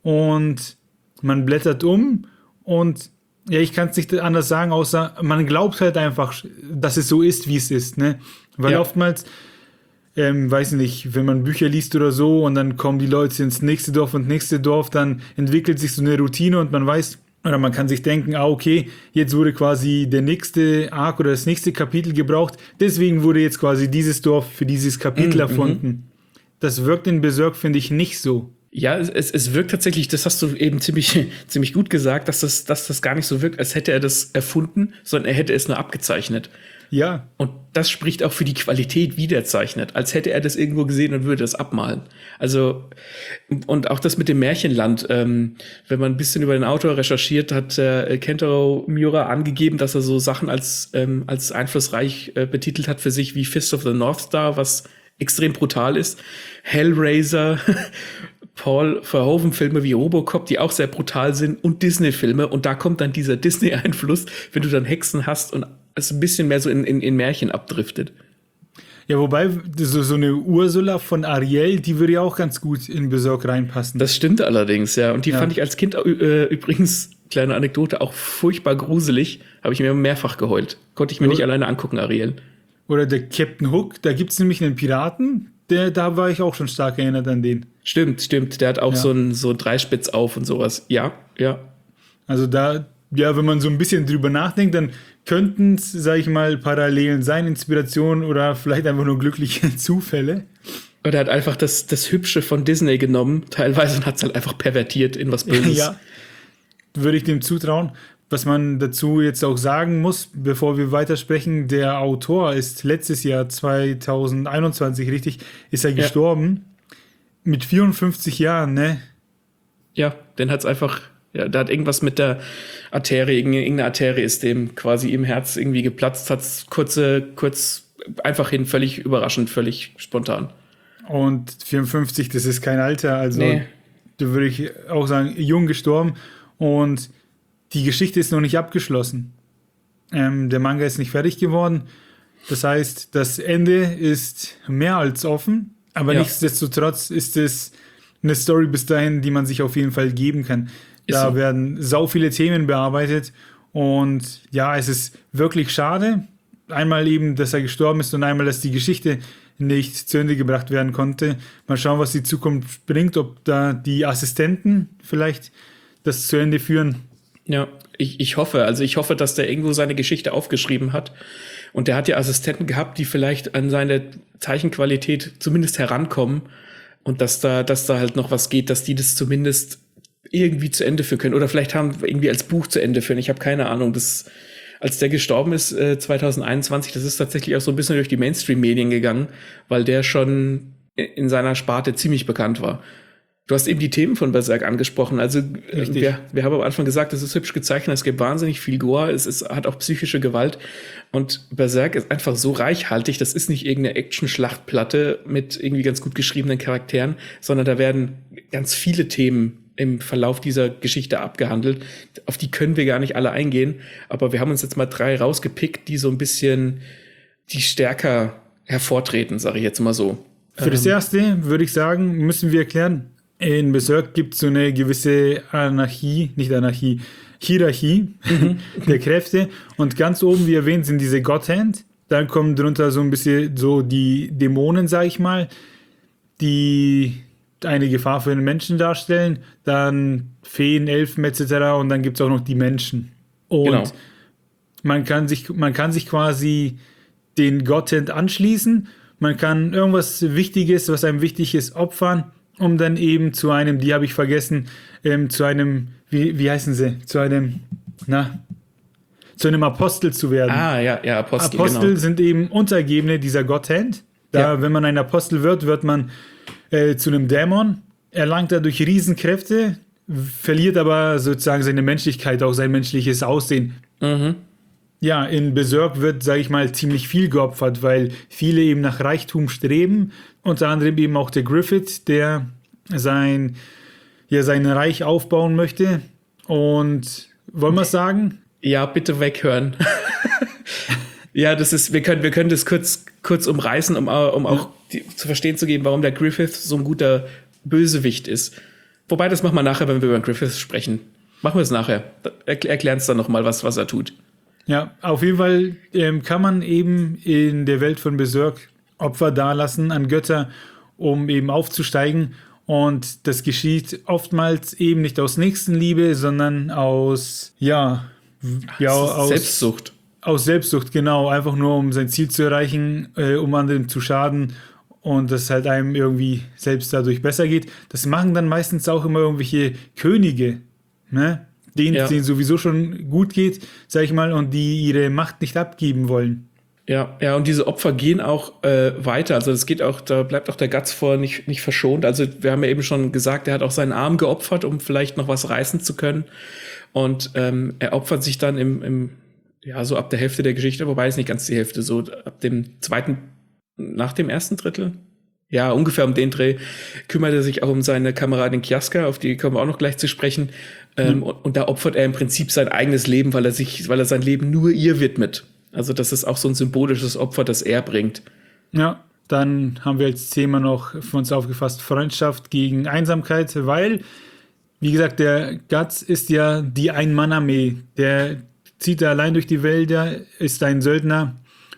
und man blättert um, und ja, ich kann es nicht anders sagen, außer man glaubt halt einfach, dass es so ist, wie es ist, ne? Weil ja. oftmals Ähm, weiß nicht, wenn man Bücher liest oder so und dann kommen die Leute ins nächste Dorf und nächste Dorf, dann entwickelt sich so eine Routine und man weiß, oder man kann sich denken, ah, okay, jetzt wurde quasi der nächste Arc oder das nächste Kapitel gebraucht, deswegen wurde jetzt quasi dieses Dorf für dieses Kapitel mhm. erfunden. Das wirkt in Berserk, finde ich, nicht so. Ja, es, es wirkt tatsächlich, das hast du eben ziemlich, ziemlich gut gesagt, dass das, dass das gar nicht so wirkt, als hätte er das erfunden, sondern er hätte es nur abgezeichnet. Ja. Und das spricht auch für die Qualität, wie der zeichnet, als hätte er das irgendwo gesehen und würde das abmalen. Also, und auch das mit dem Märchenland, ähm, wenn man ein bisschen über den Autor recherchiert, hat äh, Kentaro Miura angegeben, dass er so Sachen als, ähm, als einflussreich äh, betitelt hat für sich, wie Fist of the North Star, was extrem brutal ist, Hellraiser, Paul Verhoeven-Filme wie Robocop, die auch sehr brutal sind, und Disney-Filme. Und da kommt dann dieser Disney-Einfluss, wenn du dann Hexen hast und es ein bisschen mehr so in, in, in Märchen abdriftet. Ja, wobei, so, so eine Ursula von Ariel, die würde ja auch ganz gut in Berserk reinpassen. Das stimmt allerdings, ja. Und die Ja. fand ich als Kind äh, übrigens, kleine Anekdote, auch furchtbar gruselig. Habe ich mir mehrfach geheult. Konnte ich mir Ja. nicht alleine angucken, Ariel. Oder der Captain Hook, da gibt es nämlich einen Piraten, der, da war ich auch schon stark erinnert an den. Stimmt, stimmt. Der hat auch Ja. so ein so Dreispitz auf und sowas. Ja, ja. Also da, ja, wenn man so ein bisschen drüber nachdenkt, dann könnten es, sag ich mal, Parallelen sein, Inspiration oder vielleicht einfach nur glückliche Zufälle. Und er hat einfach das, das Hübsche von Disney genommen, teilweise, und hat es halt einfach pervertiert in was Böses. Ja, würde ich dem zutrauen. Was man dazu jetzt auch sagen muss, bevor wir weitersprechen, der Autor ist letztes Jahr zwanzig einundzwanzig, richtig, ist er Ja. gestorben. Mit vierundfünfzig Jahren, ne? Ja, den hat's einfach, ja, da hat irgendwas mit der Arterie, irgendeine Arterie ist dem quasi im Herz irgendwie geplatzt, hat's kurze, kurz einfach hin, völlig überraschend, völlig spontan. Und vierundfünfzig, das ist kein Alter, also Nee. da würde ich auch sagen, jung gestorben. Und die Geschichte ist noch nicht abgeschlossen. Ähm, der Manga ist nicht fertig geworden. Das heißt, das Ende ist mehr als offen, aber Ja. nichtsdestotrotz ist es eine Story bis dahin, die man sich auf jeden Fall geben kann. Ist Da so. werden sau viele Themen bearbeitet und ja, es ist wirklich schade. Einmal eben, dass er gestorben ist und einmal, dass die Geschichte nicht zu Ende gebracht werden konnte. Mal schauen, was die Zukunft bringt, ob da die Assistenten vielleicht das zu Ende führen. Ja, ich, ich hoffe, also ich hoffe, dass der irgendwo seine Geschichte aufgeschrieben hat. Und der hat ja Assistenten gehabt, die vielleicht an seine Zeichenqualität zumindest herankommen. Und dass da, dass da halt noch was geht, dass die das zumindest irgendwie zu Ende führen können. Oder vielleicht haben wir irgendwie als Buch zu Ende führen. Ich habe keine Ahnung. Das, als der gestorben ist, äh, zwanzig einundzwanzig, das ist tatsächlich auch so ein bisschen durch die Mainstream-Medien gegangen, weil der schon in seiner Sparte ziemlich bekannt war. Du hast eben die Themen von Berserk angesprochen. Also äh, Richtig. wir, wir haben am Anfang gesagt, es ist hübsch gezeichnet, es gibt wahnsinnig viel Gore, es ist, hat auch psychische Gewalt. Und Berserk ist einfach so reichhaltig, das ist nicht irgendeine Action-Schlachtplatte mit irgendwie ganz gut geschriebenen Charakteren, sondern da werden ganz viele Themen im Verlauf dieser Geschichte abgehandelt. Auf die können wir gar nicht alle eingehen, aber wir haben uns jetzt mal drei rausgepickt, die so ein bisschen die stärker hervortreten, sage ich jetzt mal so. Für das Erste würde ich sagen, müssen wir erklären, in Berserk gibt es so eine gewisse Anarchie, nicht Anarchie, Hierarchie der Kräfte. Und ganz oben, wie erwähnt, sind diese Godhand. Dann kommen drunter so ein bisschen so die Dämonen, sag ich mal, die eine Gefahr für den Menschen darstellen. Dann Feen, Elfen et cetera. Und dann gibt es auch noch die Menschen. Und Genau. man kann sich, man kann sich quasi den Godhand anschließen. Man kann irgendwas Wichtiges, was einem wichtig ist, opfern, um dann eben zu einem, die habe ich vergessen, ähm, zu einem, wie, wie heißen sie? Zu einem, na, zu einem Apostel zu werden. Ah, ja, ja, Apostel, Apostel genau. sind eben Untergebene dieser Godhand. Da, Ja. wenn man ein Apostel wird, wird man äh, zu einem Dämon, erlangt dadurch Riesenkräfte, verliert aber sozusagen seine Menschlichkeit, auch sein menschliches Aussehen. Mhm. Ja, in Berserk wird, sage ich mal, ziemlich viel geopfert, weil viele eben nach Reichtum streben. Unter anderem eben auch der Griffith, der sein, ja, sein Reich aufbauen möchte. Und wollen wir es sagen? Ja, bitte weghören. Ja, das ist, wir können, wir können das kurz, kurz umreißen, um, um auch die, zu verstehen zu geben, warum der Griffith so ein guter Bösewicht ist. Wobei, das machen wir nachher, wenn wir über den Griffith sprechen. Machen wir es nachher. Erkl- Erklären es dann nochmal, was, was er tut. Ja, auf jeden Fall ähm, kann man eben in der Welt von Berserk Opfer dalassen an Götter, um eben aufzusteigen. Und das geschieht oftmals eben nicht aus Nächstenliebe, sondern aus, ja, ja Das ist aus Selbstsucht. Aus Selbstsucht, genau. Einfach nur, um sein Ziel zu erreichen, äh, um anderen zu schaden und dass halt einem irgendwie selbst dadurch besser geht. Das machen dann meistens auch immer irgendwelche Könige, ne? Denen Ja. es denen sowieso schon gut geht, sag ich mal, und die ihre Macht nicht abgeben wollen. Ja, ja, und diese Opfer gehen auch äh, weiter. Also es geht auch, da bleibt auch der Guts vor nicht, nicht verschont. Also wir haben ja eben schon gesagt, er hat auch seinen Arm geopfert, um vielleicht noch was reißen zu können. Und ähm, er opfert sich dann im, im, ja, so ab der Hälfte der Geschichte, wobei es nicht ganz die Hälfte, so ab dem zweiten, nach dem ersten Drittel. Ja, ungefähr um den Dreh kümmert er sich auch um seine Kameradin Kiaska, auf die kommen wir auch noch gleich zu sprechen. Ähm, Mhm. und, und da opfert er im Prinzip sein eigenes Leben, weil er sich, weil er sein Leben nur ihr widmet. Also das ist auch so ein symbolisches Opfer, das er bringt. Ja, dann haben wir als Thema noch für uns aufgefasst Freundschaft gegen Einsamkeit, weil, wie gesagt, der Guts ist ja die Ein-Mann-Armee. Der zieht da allein durch die Wälder, ist ein Söldner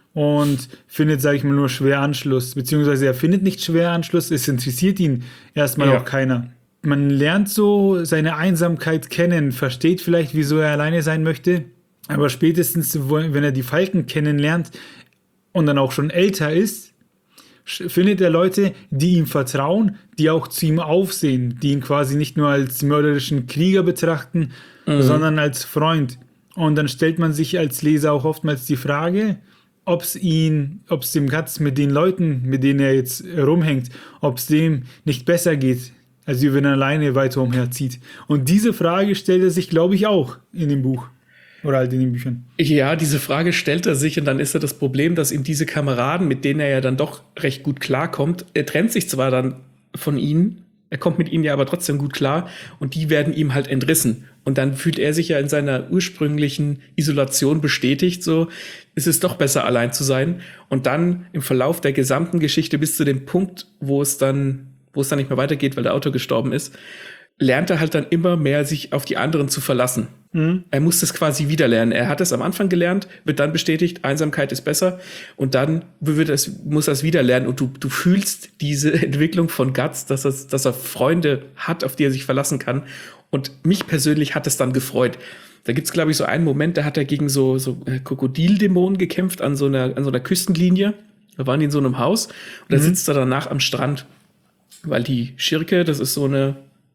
und findet, sage ich mal, nur schwer Anschluss. Beziehungsweise er findet nicht schwer Anschluss, es interessiert ihn erstmal Ja. auch keiner. Man lernt so seine Einsamkeit kennen, versteht vielleicht, wieso er alleine sein möchte, aber spätestens, wo- wenn er die Falken kennenlernt und dann auch schon älter ist, sch- findet er Leute, die ihm vertrauen, die auch zu ihm aufsehen, die ihn quasi nicht nur als mörderischen Krieger betrachten, sondern als Freund. Und dann stellt man sich als Leser auch oftmals die Frage, ob es ihn, ob es dem Guts mit den Leuten, mit denen er jetzt rumhängt, ob es dem nicht besser geht, als wenn er alleine weiter umherzieht. Und diese Frage stellt er sich, glaube ich, auch in dem Buch. Oder halt in den Büchern. Ja, diese Frage stellt er sich und dann ist ja das Problem, dass ihm diese Kameraden, mit denen er ja dann doch recht gut klarkommt, er trennt sich zwar dann von ihnen, er kommt mit ihnen ja aber trotzdem gut klar und die werden ihm halt entrissen. Und dann fühlt er sich ja in seiner ursprünglichen Isolation bestätigt, so ist es doch besser allein zu sein. Und dann im Verlauf der gesamten Geschichte bis zu dem Punkt, wo es dann, wo es dann nicht mehr weitergeht, weil der Autor gestorben ist, lernt er halt dann immer mehr, sich auf die anderen zu verlassen. Mhm. Er muss das quasi wieder lernen. Er hat es am Anfang gelernt, wird dann bestätigt, Einsamkeit ist besser. Und dann wird es, muss er es wieder lernen. Und du, du fühlst diese Entwicklung von Guts, dass er, dass er Freunde hat, auf die er sich verlassen kann. Und mich persönlich hat es dann gefreut. Da gibt's, glaube ich, so einen Moment, da hat er gegen so, so äh, Krokodildämonen gekämpft an so einer, an so einer Küstenlinie. Da waren die in so einem Haus. Und da Mhm. sitzt er danach am Strand. Weil die Schirke, das ist so eine,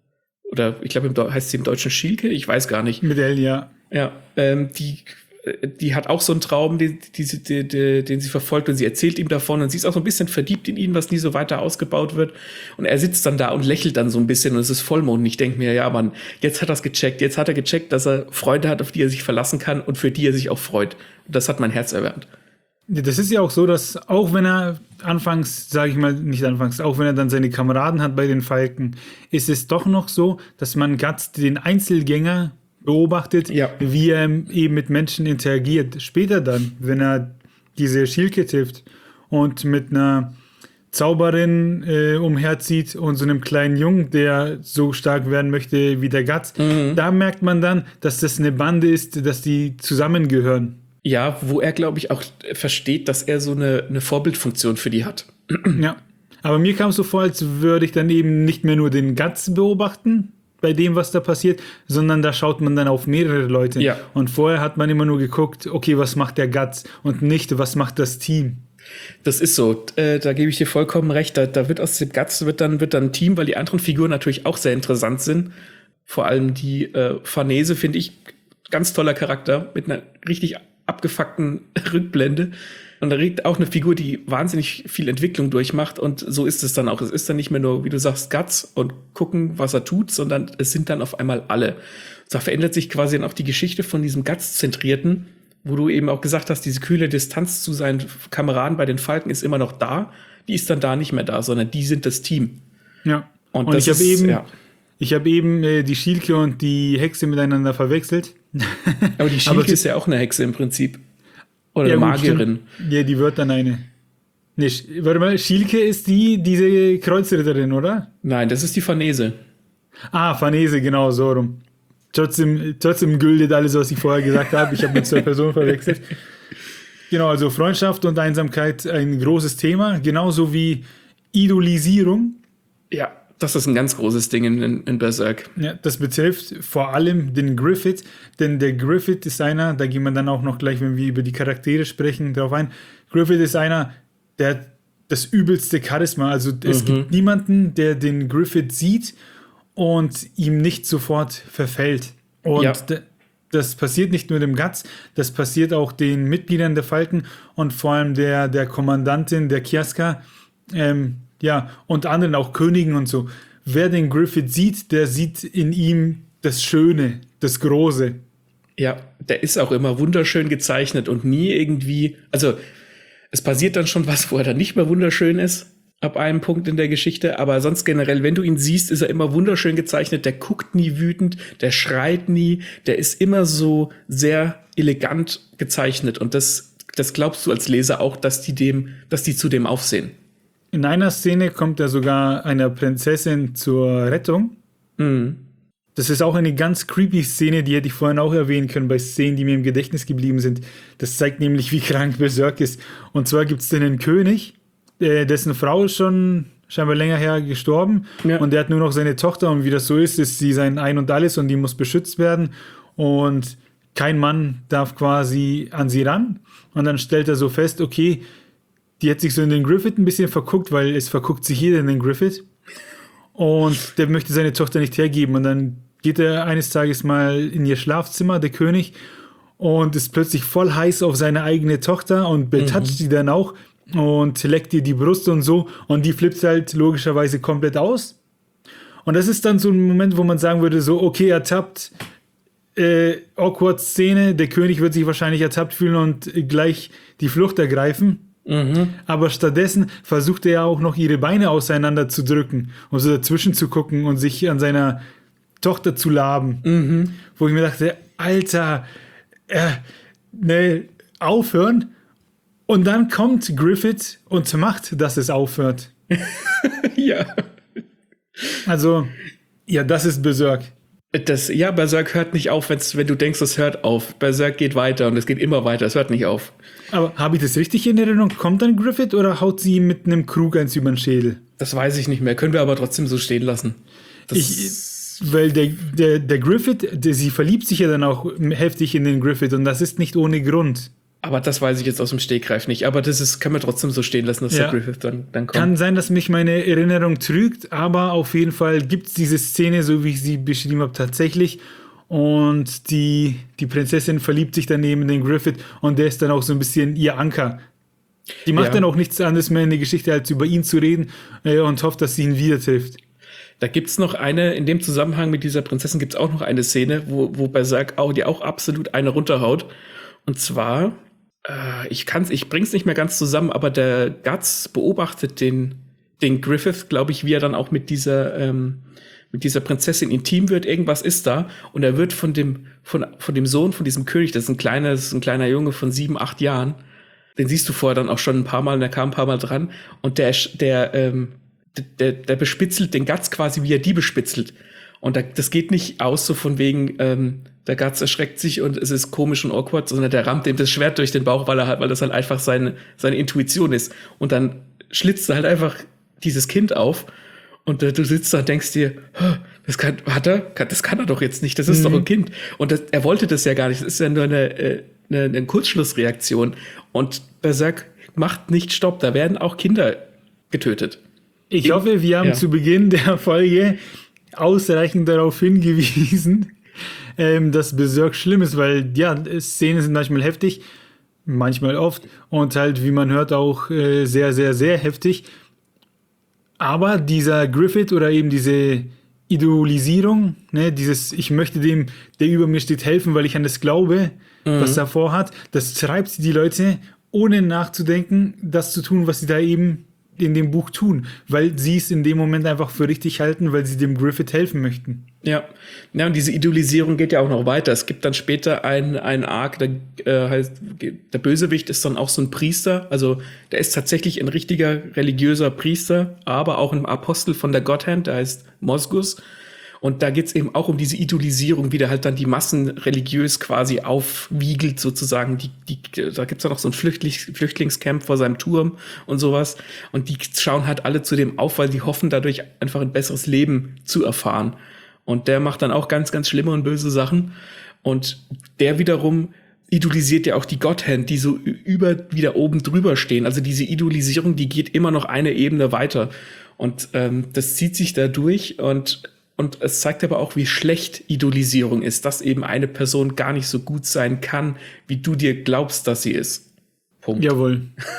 oder ich glaube, im Deu- heißt sie im Deutschen Schielke? Ich weiß gar nicht. Mit Elle, ja. Ja, ähm, die, äh, die hat auch so einen Traum, den, die, sie- die, die, den sie verfolgt und sie erzählt ihm davon und sie ist auch so ein bisschen verliebt in ihn, was nie so weiter ausgebaut wird. Und er sitzt dann da und lächelt dann so ein bisschen und es ist Vollmond und ich denke mir, ja Mann, jetzt hat er es gecheckt, jetzt hat er gecheckt, dass er Freunde hat, auf die er sich verlassen kann und für die er sich auch freut. Und das hat mein Herz erwärmt. Ja, das ist ja auch so, dass auch wenn er anfangs, sage ich mal, nicht anfangs, auch wenn er dann seine Kameraden hat bei den Falken, ist es doch noch so, dass man Guts den Einzelgänger beobachtet, Ja. wie er eben mit Menschen interagiert. Später dann, wenn er diese Schilke trifft und mit einer Zauberin äh, umherzieht und so einem kleinen Jungen, der so stark werden möchte wie der Guts, da merkt man dann, dass das eine Bande ist, dass die zusammengehören. Ja, wo er, glaube ich, auch versteht, dass er so eine, eine Vorbildfunktion für die hat. Ja, aber mir kam es so vor, als würde ich dann eben nicht mehr nur den Guts beobachten bei dem, was da passiert, sondern da schaut man dann auf mehrere Leute. Ja. Und vorher hat man immer nur geguckt, okay, was macht der Guts und nicht, was macht das Team. Das ist so, äh, da gebe ich dir vollkommen recht. Da, da wird aus dem Guts wird dann, wird dann ein Team, weil die anderen Figuren natürlich auch sehr interessant sind. Vor allem die äh, Farnese, finde ich, ganz toller Charakter mit einer richtig abgefuckten Rückblende. Und da regt auch eine Figur, die wahnsinnig viel Entwicklung durchmacht. Und so ist es dann auch. Es ist dann nicht mehr nur, wie du sagst, Guts und gucken, was er tut, sondern es sind dann auf einmal alle. Da verändert sich quasi dann auch die Geschichte von diesem Guts-Zentrierten, wo du eben auch gesagt hast, diese kühle Distanz zu seinen Kameraden bei den Falken ist immer noch da. Die ist dann da nicht mehr da, sondern die sind das Team. Ja. Und, Und das ich habe ist- eben, ja. ich habe eben äh, die Schielke und die Hexe miteinander verwechselt. Aber die Aber Schielke es ist ja auch eine Hexe im Prinzip. Oder Ja, eine gut, Magierin. stimmt. Ja, die wird dann eine. Nee, Sch- warte mal, Schielke ist die, diese Kreuzritterin, oder? Nein, das ist die Farnese. Ah, Farnese, genau, so rum. Trotzdem, trotzdem gültet alles, was ich vorher gesagt habe. Ich habe mit zwei Personen verwechselt. Genau, also Freundschaft und Einsamkeit ein großes Thema, genauso wie Idolisierung. Ja, das ist ein ganz großes Ding in, in, in Berserk. Ja, das betrifft vor allem den Griffith, denn der Griffith ist einer, da gehen wir dann auch noch gleich, wenn wir über die Charaktere sprechen, darauf ein. Griffith ist einer, der hat das übelste Charisma. Also es Mhm. gibt niemanden, der den Griffith sieht und ihm nicht sofort verfällt. Und Ja. d- das passiert nicht nur dem Guts, das passiert auch den Mitgliedern der Falken und vor allem der, der Kommandantin, der Kiaska, ähm, ja, und anderen, auch Königen und so. Wer den Griffith sieht, der sieht in ihm das Schöne, das Große. Ja, der ist auch immer wunderschön gezeichnet und nie irgendwie, also es passiert dann schon was, wo er dann nicht mehr wunderschön ist, ab einem Punkt in der Geschichte, aber sonst generell, wenn du ihn siehst, ist er immer wunderschön gezeichnet, der guckt nie wütend, der schreit nie, der ist immer so sehr elegant gezeichnet und das das glaubst du als Leser auch, dass die dem, dass die zu dem aufsehen. In einer Szene kommt er sogar einer Prinzessin zur Rettung. Mhm. Das ist auch eine ganz creepy Szene, die hätte ich vorhin auch erwähnen können bei Szenen, die mir im Gedächtnis geblieben sind. Das zeigt nämlich, wie krank Berserk ist. Und zwar gibt es einen König, äh, dessen Frau ist schon scheinbar länger her gestorben. Ja. Und der hat nur noch seine Tochter. Und wie das so ist, ist sie sein Ein und Alles und die muss beschützt werden. Und kein Mann darf quasi an sie ran. Und dann stellt er so fest, okay, die hat sich so in den Griffith ein bisschen verguckt, weil es verguckt sich jeder in den Griffith. Und der möchte seine Tochter nicht hergeben. Und dann geht er eines Tages mal in ihr Schlafzimmer, der König, und ist plötzlich voll heiß auf seine eigene Tochter und betatscht sie mhm. dann auch und leckt ihr die Brust und so. Und die flippt halt logischerweise komplett aus. Und das ist dann so ein Moment, wo man sagen würde, so, okay, ertappt, äh, awkward Szene, der König wird sich wahrscheinlich ertappt fühlen und gleich die Flucht ergreifen. Mhm. Aber stattdessen versucht er auch noch ihre Beine auseinander zu drücken und so dazwischen zu gucken und sich an seiner Tochter zu laben. Mhm. Wo ich mir dachte, Alter, äh, ne, aufhören. Und dann kommt Griffith und macht, dass es aufhört. Ja. Also, ja, das ist Berserk. Das, ja, Berserk hört nicht auf, wenn du denkst, es hört auf. Berserk geht weiter und es geht immer weiter, es hört nicht auf. Aber habe ich das richtig in Erinnerung? Kommt dann Griffith oder haut sie mit einem Krug eins über den Schädel? Das weiß ich nicht mehr, können wir aber trotzdem so stehen lassen. Das ich, weil der, der, der Griffith, der, sie verliebt sich ja dann auch heftig in den Griffith und das ist nicht ohne Grund. Aber das weiß ich jetzt aus dem Stegreif nicht. Aber das ist, kann man trotzdem so stehen lassen, dass ja. der Griffith dann, dann kommt. Kann sein, dass mich meine Erinnerung trügt, aber auf jeden Fall gibt es diese Szene, so wie ich sie beschrieben habe, tatsächlich. Und die, die Prinzessin verliebt sich daneben in den Griffith und der ist dann auch so ein bisschen ihr Anker. Die macht ja. dann auch nichts anderes mehr in der Geschichte, als über ihn zu reden äh, und hofft, dass sie ihn wieder trifft. Da gibt es noch eine, in dem Zusammenhang mit dieser Prinzessin gibt es auch noch eine Szene, wo, wo Berserk auch, die auch absolut eine runterhaut. Und zwar... Ich kann's, ich bring's nicht mehr ganz zusammen, aber der Guts beobachtet den, den Griffith, glaube ich, wie er dann auch mit dieser, ähm, mit dieser Prinzessin intim wird. Irgendwas ist da. Und er wird von dem, von, von dem Sohn von diesem König, das ist ein kleiner, das ist ein kleiner Junge von sieben, acht Jahren. Den siehst du vorher dann auch schon ein paar Mal, und der kam ein paar Mal dran. Und der, der, ähm, der, der bespitzelt den Guts quasi, wie er die bespitzelt. Und da, das geht nicht aus, so von wegen, ähm, der Guts erschreckt sich und es ist komisch und awkward, sondern der rammt ihm das Schwert durch den Bauch, weil er halt, weil das halt einfach seine, seine Intuition ist. Und dann schlitzt er halt einfach dieses Kind auf und äh, du sitzt da und denkst dir, das kann, hat er? Das kann er doch jetzt nicht, das ist mhm. doch ein Kind. Und das, er wollte das ja gar nicht, das ist ja nur eine, äh, eine, eine Kurzschlussreaktion. Und Berserk macht nicht Stopp, da werden auch Kinder getötet. Ich hoffe, wir haben ja. zu Beginn der Folge ausreichend darauf hingewiesen, ähm, dass Berserk schlimm ist, weil ja, Szenen sind manchmal heftig, manchmal oft und halt, wie man hört, auch äh, sehr, sehr, sehr heftig. Aber dieser Griffith oder eben diese Idolisierung, ne, dieses ich möchte dem, der über mir steht, helfen, weil ich an das glaube, mhm. was er vorhat, das treibt die Leute, ohne nachzudenken, das zu tun, was sie da eben in dem Buch tun, weil sie es in dem Moment einfach für richtig halten, weil sie dem Griffith helfen möchten. Ja, ja, und diese Idolisierung geht ja auch noch weiter. Es gibt dann später einen, einen Arc, der äh, heißt, der Bösewicht ist dann auch so ein Priester, also der ist tatsächlich ein richtiger religiöser Priester, aber auch ein Apostel von der Godhand, der heißt Mosgus. Und da geht's eben auch um diese Idolisierung, wie der halt dann die Massen religiös quasi aufwiegelt, sozusagen. Die, die, da gibt's dann auch so ein Flüchtlings, Flüchtlingscamp vor seinem Turm und sowas. Und die schauen halt alle zu dem auf, weil die hoffen, dadurch einfach ein besseres Leben zu erfahren. Und der macht dann auch ganz, ganz schlimme und böse Sachen. Und der wiederum idolisiert ja auch die Godhand, die so über, wieder oben drüber stehen. Also diese Idolisierung, die geht immer noch eine Ebene weiter. Und ähm, das zieht sich da durch und Und es zeigt aber auch, wie schlecht Idolisierung ist, dass eben eine Person gar nicht so gut sein kann, wie du dir glaubst, dass sie ist. Punkt. Jawohl.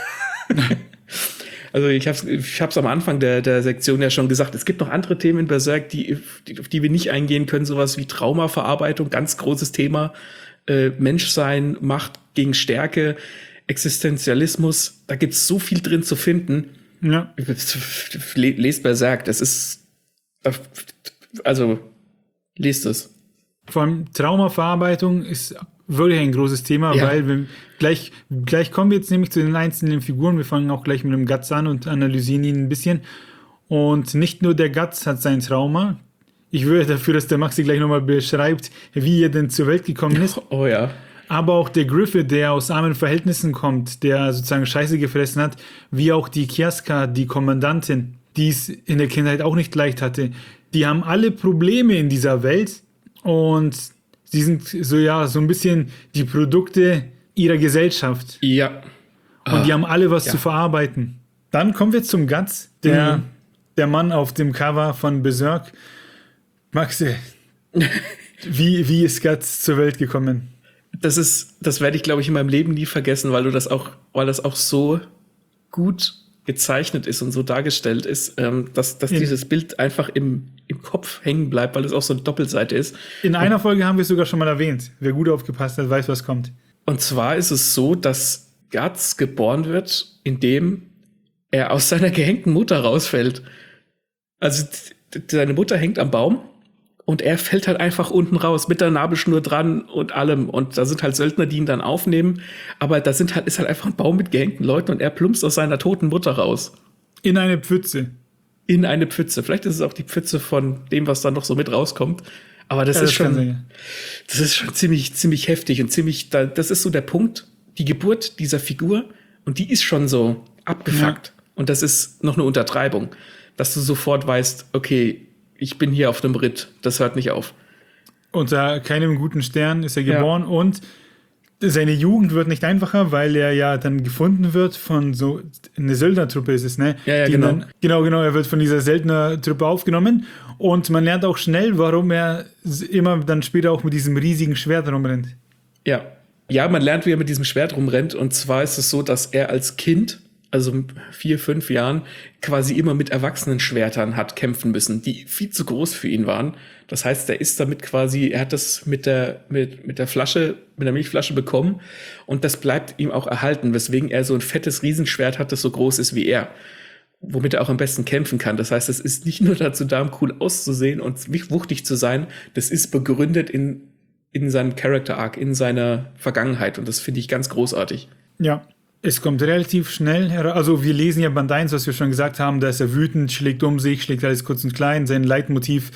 Also ich hab's, ich hab's am Anfang der, der Sektion ja schon gesagt, es gibt noch andere Themen in Berserk, die, die, auf die wir nicht eingehen können, sowas wie Traumaverarbeitung, ganz großes Thema, äh, Menschsein, Macht gegen Stärke, Existenzialismus, da gibt's so viel drin zu finden. Ja. Lest Berserk, das ist... Also, liest es. Vor allem Traumaverarbeitung ist wirklich ein großes Thema, Ja. weil wir gleich, gleich kommen wir jetzt nämlich zu den einzelnen Figuren. Wir fangen auch gleich mit dem Guts an und analysieren ihn ein bisschen. Und nicht nur der Guts hat sein Trauma. Ich würde dafür, dass der Maxi gleich nochmal beschreibt, wie er denn zur Welt gekommen ist. Oh ja. Aber auch der Griffith, der aus armen Verhältnissen kommt, der sozusagen Scheiße gefressen hat, wie auch die Kiaska, die Kommandantin, die es in der Kindheit auch nicht leicht hatte. Die haben alle Probleme in dieser Welt und sie sind so, ja, so ein bisschen die Produkte ihrer Gesellschaft. Ja. Und die haben alle was ja. zu verarbeiten. Dann kommen wir zum Guts, der, Mhm. der Mann auf dem Cover von Berserk. Maxi, wie, wie ist Guts zur Welt gekommen? Das ist, das werde ich, glaube ich, in meinem Leben nie vergessen, weil du das auch, weil das auch so gut gezeichnet ist und so dargestellt ist, ähm, dass, dass In- dieses Bild einfach im, im Kopf hängen bleibt, weil es auch so eine Doppelseite ist. In einer Folge haben wir es sogar schon mal erwähnt. Wer gut aufgepasst hat, weiß, was kommt. Und zwar ist es so, dass Guts geboren wird, indem er aus seiner gehängten Mutter rausfällt. Also d- d- seine Mutter hängt am Baum und er fällt halt einfach unten raus mit der Nabelschnur dran und allem. Und da sind halt Söldner, die ihn dann aufnehmen. Aber da sind halt, ist halt einfach ein Baum mit gehängten Leuten und er plumpst aus seiner toten Mutter raus. In eine Pfütze. In eine Pfütze. Vielleicht ist es auch die Pfütze von dem, was dann noch so mit rauskommt. Aber das Ja, ist das kann schon, sein. das ist schon ziemlich, ziemlich heftig und ziemlich, da, das ist so der Punkt, die Geburt dieser Figur und die ist schon so abgefuckt. Und das ist noch eine Untertreibung, dass du sofort weißt, okay, ich bin hier auf einem Ritt, das hört nicht auf. Unter keinem guten Stern ist er geboren und seine Jugend wird nicht einfacher, weil er ja dann gefunden wird von so, eine Söldnertruppe ist es, ne? Ja, ja, Die genau. Dann, genau, genau, er wird von dieser Söldnertruppe aufgenommen und man lernt auch schnell, warum er immer dann später auch mit diesem riesigen Schwert rumrennt. Ja. Ja, man lernt, wie er mit diesem Schwert rumrennt. Und zwar ist es so, dass er als Kind, also mit vier, fünf Jahren, quasi immer mit erwachsenen Schwertern hat kämpfen müssen, die viel zu groß für ihn waren. Das heißt, er ist damit quasi, er hat das mit der, mit, mit der Flasche, mit der Milchflasche bekommen und das bleibt ihm auch erhalten, weswegen er so ein fettes Riesenschwert hat, das so groß ist wie er, womit er auch am besten kämpfen kann. Das heißt, es ist nicht nur dazu da, um cool auszusehen und wuchtig zu sein, das ist begründet in, in seinem Character Arc, in seiner Vergangenheit und das finde ich ganz großartig. Ja. Es kommt relativ schnell heraus. Also wir lesen ja Band eins, was wir schon gesagt haben, da ist er wütend, schlägt um sich, schlägt alles kurz und klein. Sein Leitmotiv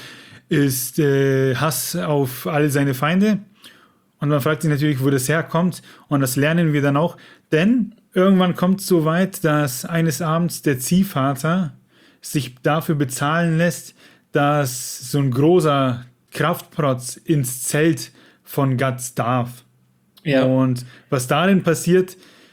ist äh, Hass auf all seine Feinde. Und man fragt sich natürlich, wo das herkommt. Und das lernen wir dann auch. Denn irgendwann kommt es so weit, dass eines Abends der Ziehvater sich dafür bezahlen lässt, dass so ein großer Kraftprotz ins Zelt von Guts darf. Ja. Und was darin passiert,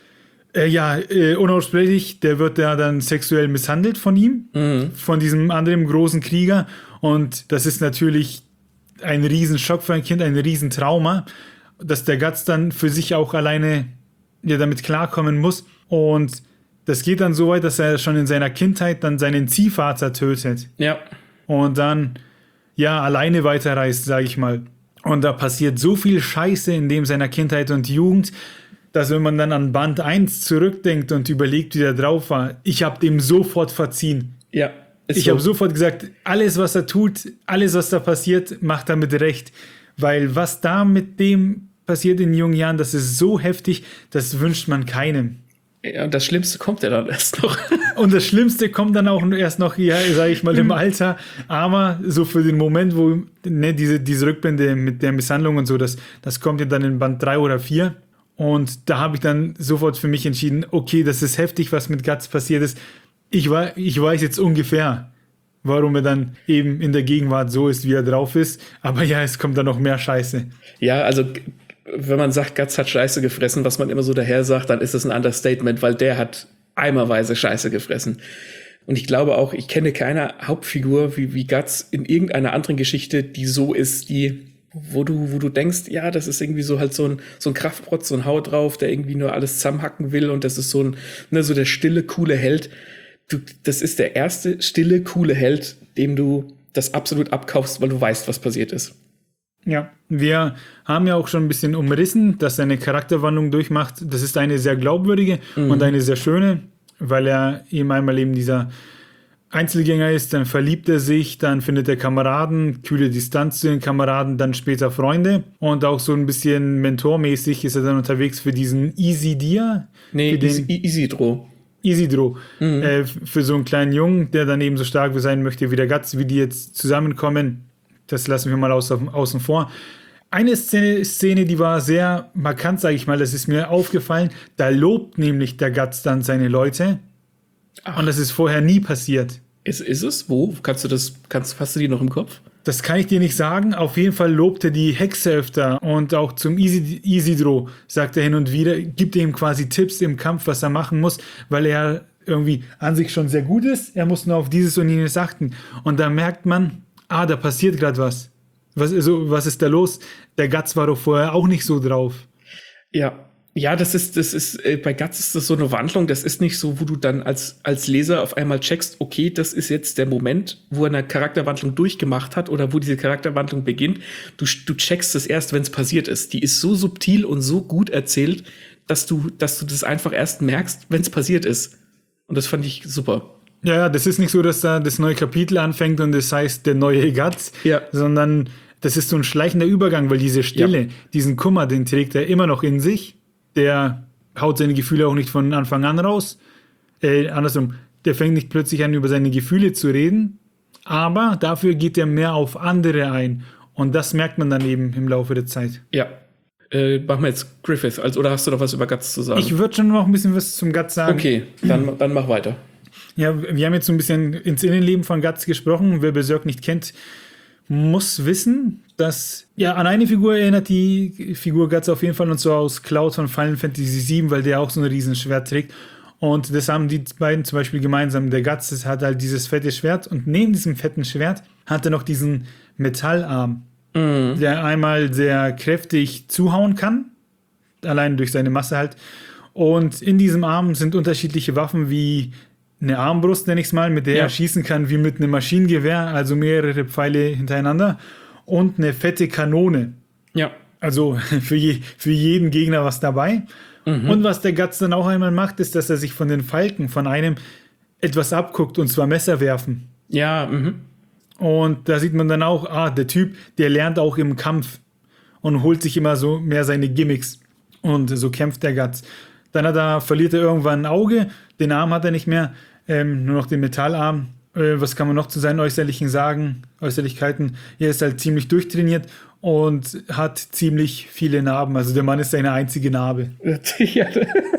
Äh, ja, äh, unaussprechlich, der wird ja dann sexuell misshandelt von ihm, Mhm. von diesem anderen großen Krieger. Und das ist natürlich ein Riesenschock für ein Kind, ein Riesentrauma, dass der Guts dann für sich auch alleine ja, damit klarkommen muss. Und das geht dann so weit, dass er schon in seiner Kindheit dann seinen Ziehvater tötet. Ja. Und dann, ja, alleine weiterreist, sage ich mal. Und da passiert so viel Scheiße in dem seiner Kindheit und Jugend, dass wenn man dann an Band eins zurückdenkt und überlegt, wie der drauf war, ich habe dem sofort verziehen. Ja. Ist Ich so. habe sofort gesagt, alles, was er tut, alles, was da passiert, macht er mit Recht. Weil was da mit dem passiert in jungen Jahren, das ist so heftig, das wünscht man keinem. Ja, und das Schlimmste kommt ja dann erst noch. Und das Schlimmste kommt dann auch erst noch, ja, sage ich mal, im Alter. Aber so für den Moment, wo ne, diese, diese Rückblende mit der Misshandlung und so, das, das kommt ja dann in Band drei oder vier. Und da habe ich dann sofort für mich entschieden, okay, das ist heftig, was mit Guts passiert ist. Ich, war, ich weiß jetzt ungefähr, warum er dann eben in der Gegenwart so ist, wie er drauf ist. Aber ja, es kommt dann noch mehr Scheiße. Ja, also g- wenn man sagt, Guts hat Scheiße gefressen, was man immer so daher sagt, dann ist das ein Understatement, weil der hat eimerweise Scheiße gefressen. Und ich glaube auch, ich kenne keine Hauptfigur wie, wie Guts in irgendeiner anderen Geschichte, die so ist, die wo du, wo du denkst, ja, das ist irgendwie so halt so ein, so ein Kraftprotz, so ein Hau drauf, der irgendwie nur alles zusammenhacken will und das ist so ein, ne, so der stille, coole Held. Du, das ist der erste stille, coole Held, dem du das absolut abkaufst, weil du weißt, was passiert ist. Ja, wir haben ja auch schon ein bisschen umrissen, dass er eine Charakterwandlung durchmacht. Das ist eine sehr glaubwürdige Mhm. und eine sehr schöne, weil er ihm einmal eben dieser Einzelgänger ist, dann verliebt er sich, dann findet er Kameraden, kühle Distanz zu den Kameraden, dann später Freunde und auch so ein bisschen mentormäßig ist er dann unterwegs für diesen Isidir. Nee, für den Is- Isidro. Isidro, Mhm. äh, für so einen kleinen Jungen, der dann eben so stark sein möchte wie der Guts, wie die jetzt zusammenkommen, das lassen wir mal außen, außen vor. Eine Szene, Szene, die war sehr markant, sage ich mal, das ist mir aufgefallen, da lobt nämlich der Guts dann seine Leute. Ach. Und das ist vorher nie passiert. Ist, ist es? Wo? Kannst du das, kannst, hast du die noch im Kopf? Das kann ich dir nicht sagen. Auf jeden Fall lobt er die Hexe öfter und auch zum Isi- Isidro sagt er hin und wieder, gibt ihm quasi Tipps im Kampf, was er machen muss, weil er irgendwie an sich schon sehr gut ist. Er muss nur auf dieses und jenes achten. Und da merkt man, ah, da passiert gerade was. Was, also, was ist da los? Der Guts war doch vorher auch nicht so drauf. Ja. Ja, das ist, das ist, äh, bei Guts ist das so eine Wandlung, das ist nicht so, wo du dann als, als Leser auf einmal checkst, okay, das ist jetzt der Moment, wo er eine Charakterwandlung durchgemacht hat oder wo diese Charakterwandlung beginnt. Du, du checkst es erst, wenn es passiert ist. Die ist so subtil und so gut erzählt, dass du, dass du das einfach erst merkst, wenn es passiert ist. Und das fand ich super. Ja, das ist nicht so, dass da das neue Kapitel anfängt und das heißt der neue Guts, Ja. sondern das ist so ein schleichender Übergang, weil diese Stille, Ja. diesen Kummer, den trägt er immer noch in sich. Der haut seine Gefühle auch nicht von Anfang an raus. Äh, andersrum, der fängt nicht plötzlich an, über seine Gefühle zu reden, aber dafür geht er mehr auf andere ein. Und das merkt man dann eben im Laufe der Zeit. Ja. Äh, machen wir jetzt Griffith, als, oder hast du noch was über Guts zu sagen? Ich würde schon noch ein bisschen was zum Guts sagen. Okay, dann, dann mach weiter. Ja, wir haben jetzt so ein bisschen ins Innenleben von Guts gesprochen. Wer Berserk nicht kennt, muss wissen, dass, ja, an eine Figur erinnert die Figur Guts auf jeden Fall, und zwar aus Cloud von Final Fantasy sieben, weil der auch so ein Riesenschwert trägt. Und das haben die beiden zum Beispiel gemeinsam. Der Guts das hat halt dieses fette Schwert und neben diesem fetten Schwert hat er noch diesen Metallarm, Mhm. der einmal sehr kräftig zuhauen kann, allein durch seine Masse halt. Und in diesem Arm sind unterschiedliche Waffen wie eine Armbrust, nenne ich es mal, mit der Ja. er schießen kann wie mit einem Maschinengewehr, also mehrere Pfeile hintereinander. Und eine fette Kanone. Ja. Also für, je, für jeden Gegner was dabei. Mhm. Und was der Guts dann auch einmal macht, ist, dass er sich von den Falken, von einem, etwas abguckt, und zwar Messer werfen. Ja, mhm. Und da sieht man dann auch, ah, der Typ, der lernt auch im Kampf und holt sich immer so mehr seine Gimmicks. Und so kämpft der Guts. Dann hat er, verliert er irgendwann ein Auge, den Arm hat er nicht mehr, ähm, nur noch den Metallarm. Äh, was kann man noch zu seinen Äußerlichen sagen? Äußerlichkeiten. Er ist halt ziemlich durchtrainiert und hat ziemlich viele Narben. Also der Mann ist seine einzige Narbe. ja.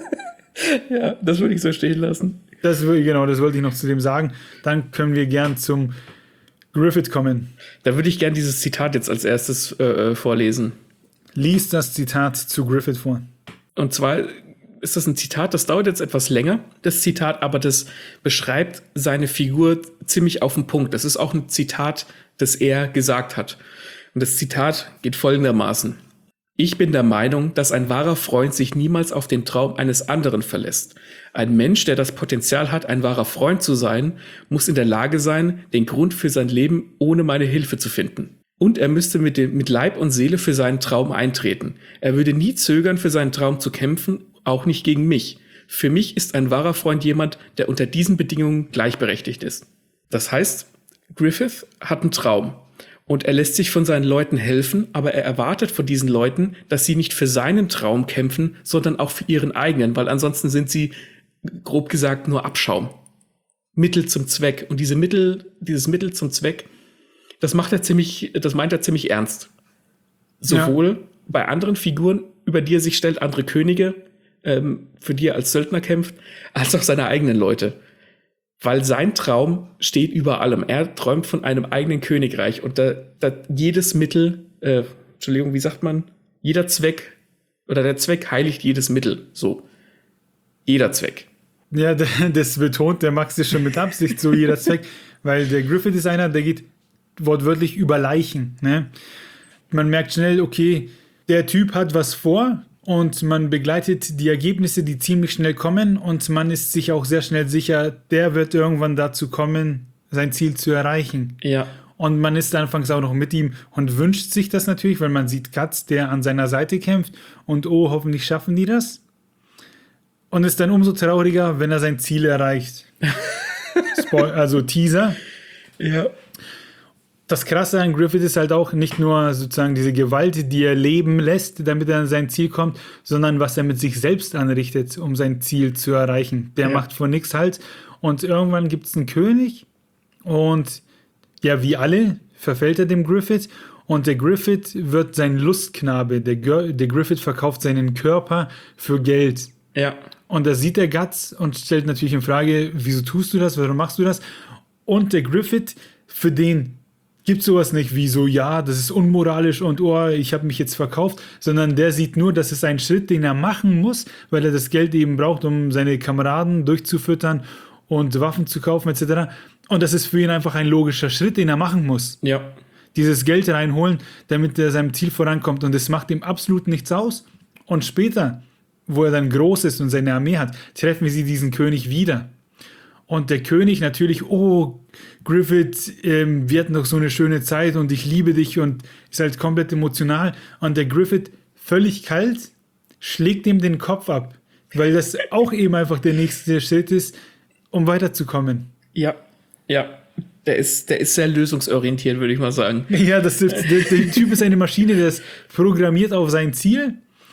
ja, das würde ich so stehen lassen. Das, genau, das wollte ich noch zu dem sagen. Dann können wir gern zum Griffith kommen. Da würde ich gern dieses Zitat jetzt als erstes äh, vorlesen. Lies das Zitat zu Griffith vor. Und zwar ist das ein Zitat, das dauert jetzt etwas länger, das Zitat, aber das beschreibt seine Figur ziemlich auf den Punkt. Das ist auch ein Zitat, das er gesagt hat. Und das Zitat geht folgendermaßen. Ich bin der Meinung, dass ein wahrer Freund sich niemals auf den Traum eines anderen verlässt. Ein Mensch, der das Potenzial hat, ein wahrer Freund zu sein, muss in der Lage sein, den Grund für sein Leben ohne meine Hilfe zu finden. Und er müsste mit, dem, mit Leib und Seele für seinen Traum eintreten. Er würde nie zögern, für seinen Traum zu kämpfen, auch nicht gegen mich. Für mich ist ein wahrer Freund jemand, der unter diesen Bedingungen gleichberechtigt ist. Das heißt, Griffith hat einen Traum. Und er lässt sich von seinen Leuten helfen, aber er erwartet von diesen Leuten, dass sie nicht für seinen Traum kämpfen, sondern auch für ihren eigenen, weil ansonsten sind sie, grob gesagt, nur Abschaum. Mittel zum Zweck. Und diese Mittel, dieses Mittel zum Zweck, das macht er ziemlich, das meint er ziemlich ernst. Sowohl ja. bei anderen Figuren, über die er sich stellt, andere Könige, ähm, für die er als Söldner kämpft, als auch seine eigenen Leute. Weil sein Traum steht über allem. Er träumt von einem eigenen Königreich und da, da jedes Mittel, äh, Entschuldigung, wie sagt man? Jeder Zweck oder der Zweck heiligt jedes Mittel. So. Jeder Zweck. Ja, das betont der Max ist schon mit Absicht so, jeder Zweck, weil der Griffith ist einer, der geht wortwörtlich über Leichen. Ne? Man merkt schnell, okay, der Typ hat was vor. Und man begleitet die Ergebnisse, die ziemlich schnell kommen. Und man ist sich auch sehr schnell sicher, der wird irgendwann dazu kommen, sein Ziel zu erreichen. Ja. Und man ist anfangs auch noch mit ihm und wünscht sich das natürlich, weil man sieht Guts, der an seiner Seite kämpft. Und oh, hoffentlich schaffen die das. Und ist dann umso trauriger, wenn er sein Ziel erreicht. Spo- also Teaser. Ja. Das Krasse an Griffith ist halt auch nicht nur sozusagen diese Gewalt, die er leben lässt, damit er an sein Ziel kommt, sondern was er mit sich selbst anrichtet, um sein Ziel zu erreichen. Der Ja. macht vor nichts halt. Und irgendwann gibt es einen König und ja, wie alle verfällt er dem Griffith. Und der Griffith wird sein Lustknabe. Der, Gir- der Griffith verkauft seinen Körper für Geld. Ja. Und da sieht der Guts und stellt natürlich in Frage, wieso tust du das, warum machst du das? Und der Griffith, für den gibt sowas nicht wie so, ja, das ist unmoralisch und oh, ich habe mich jetzt verkauft, sondern der sieht nur, das ist ein Schritt, den er machen muss, weil er das Geld eben braucht, um seine Kameraden durchzufüttern und Waffen zu kaufen et cetera. Und das ist für ihn einfach ein logischer Schritt, den er machen muss. Ja. Dieses Geld reinholen, damit er seinem Ziel vorankommt. Und das macht ihm absolut nichts aus. Und später, wo er dann groß ist und seine Armee hat, treffen wir sie diesen König wieder. Und der König natürlich, oh, Griffith, ähm, wir hatten doch so eine schöne Zeit und ich liebe dich und ist halt komplett emotional. Und der Griffith, völlig kalt, schlägt ihm den Kopf ab, weil das auch eben einfach der nächste Schritt ist, um weiterzukommen. Ja. Ja. Der ist, der ist sehr lösungsorientiert, würde ich mal sagen. Ja, das ist, der, der Typ ist eine Maschine, der ist programmiert auf sein Ziel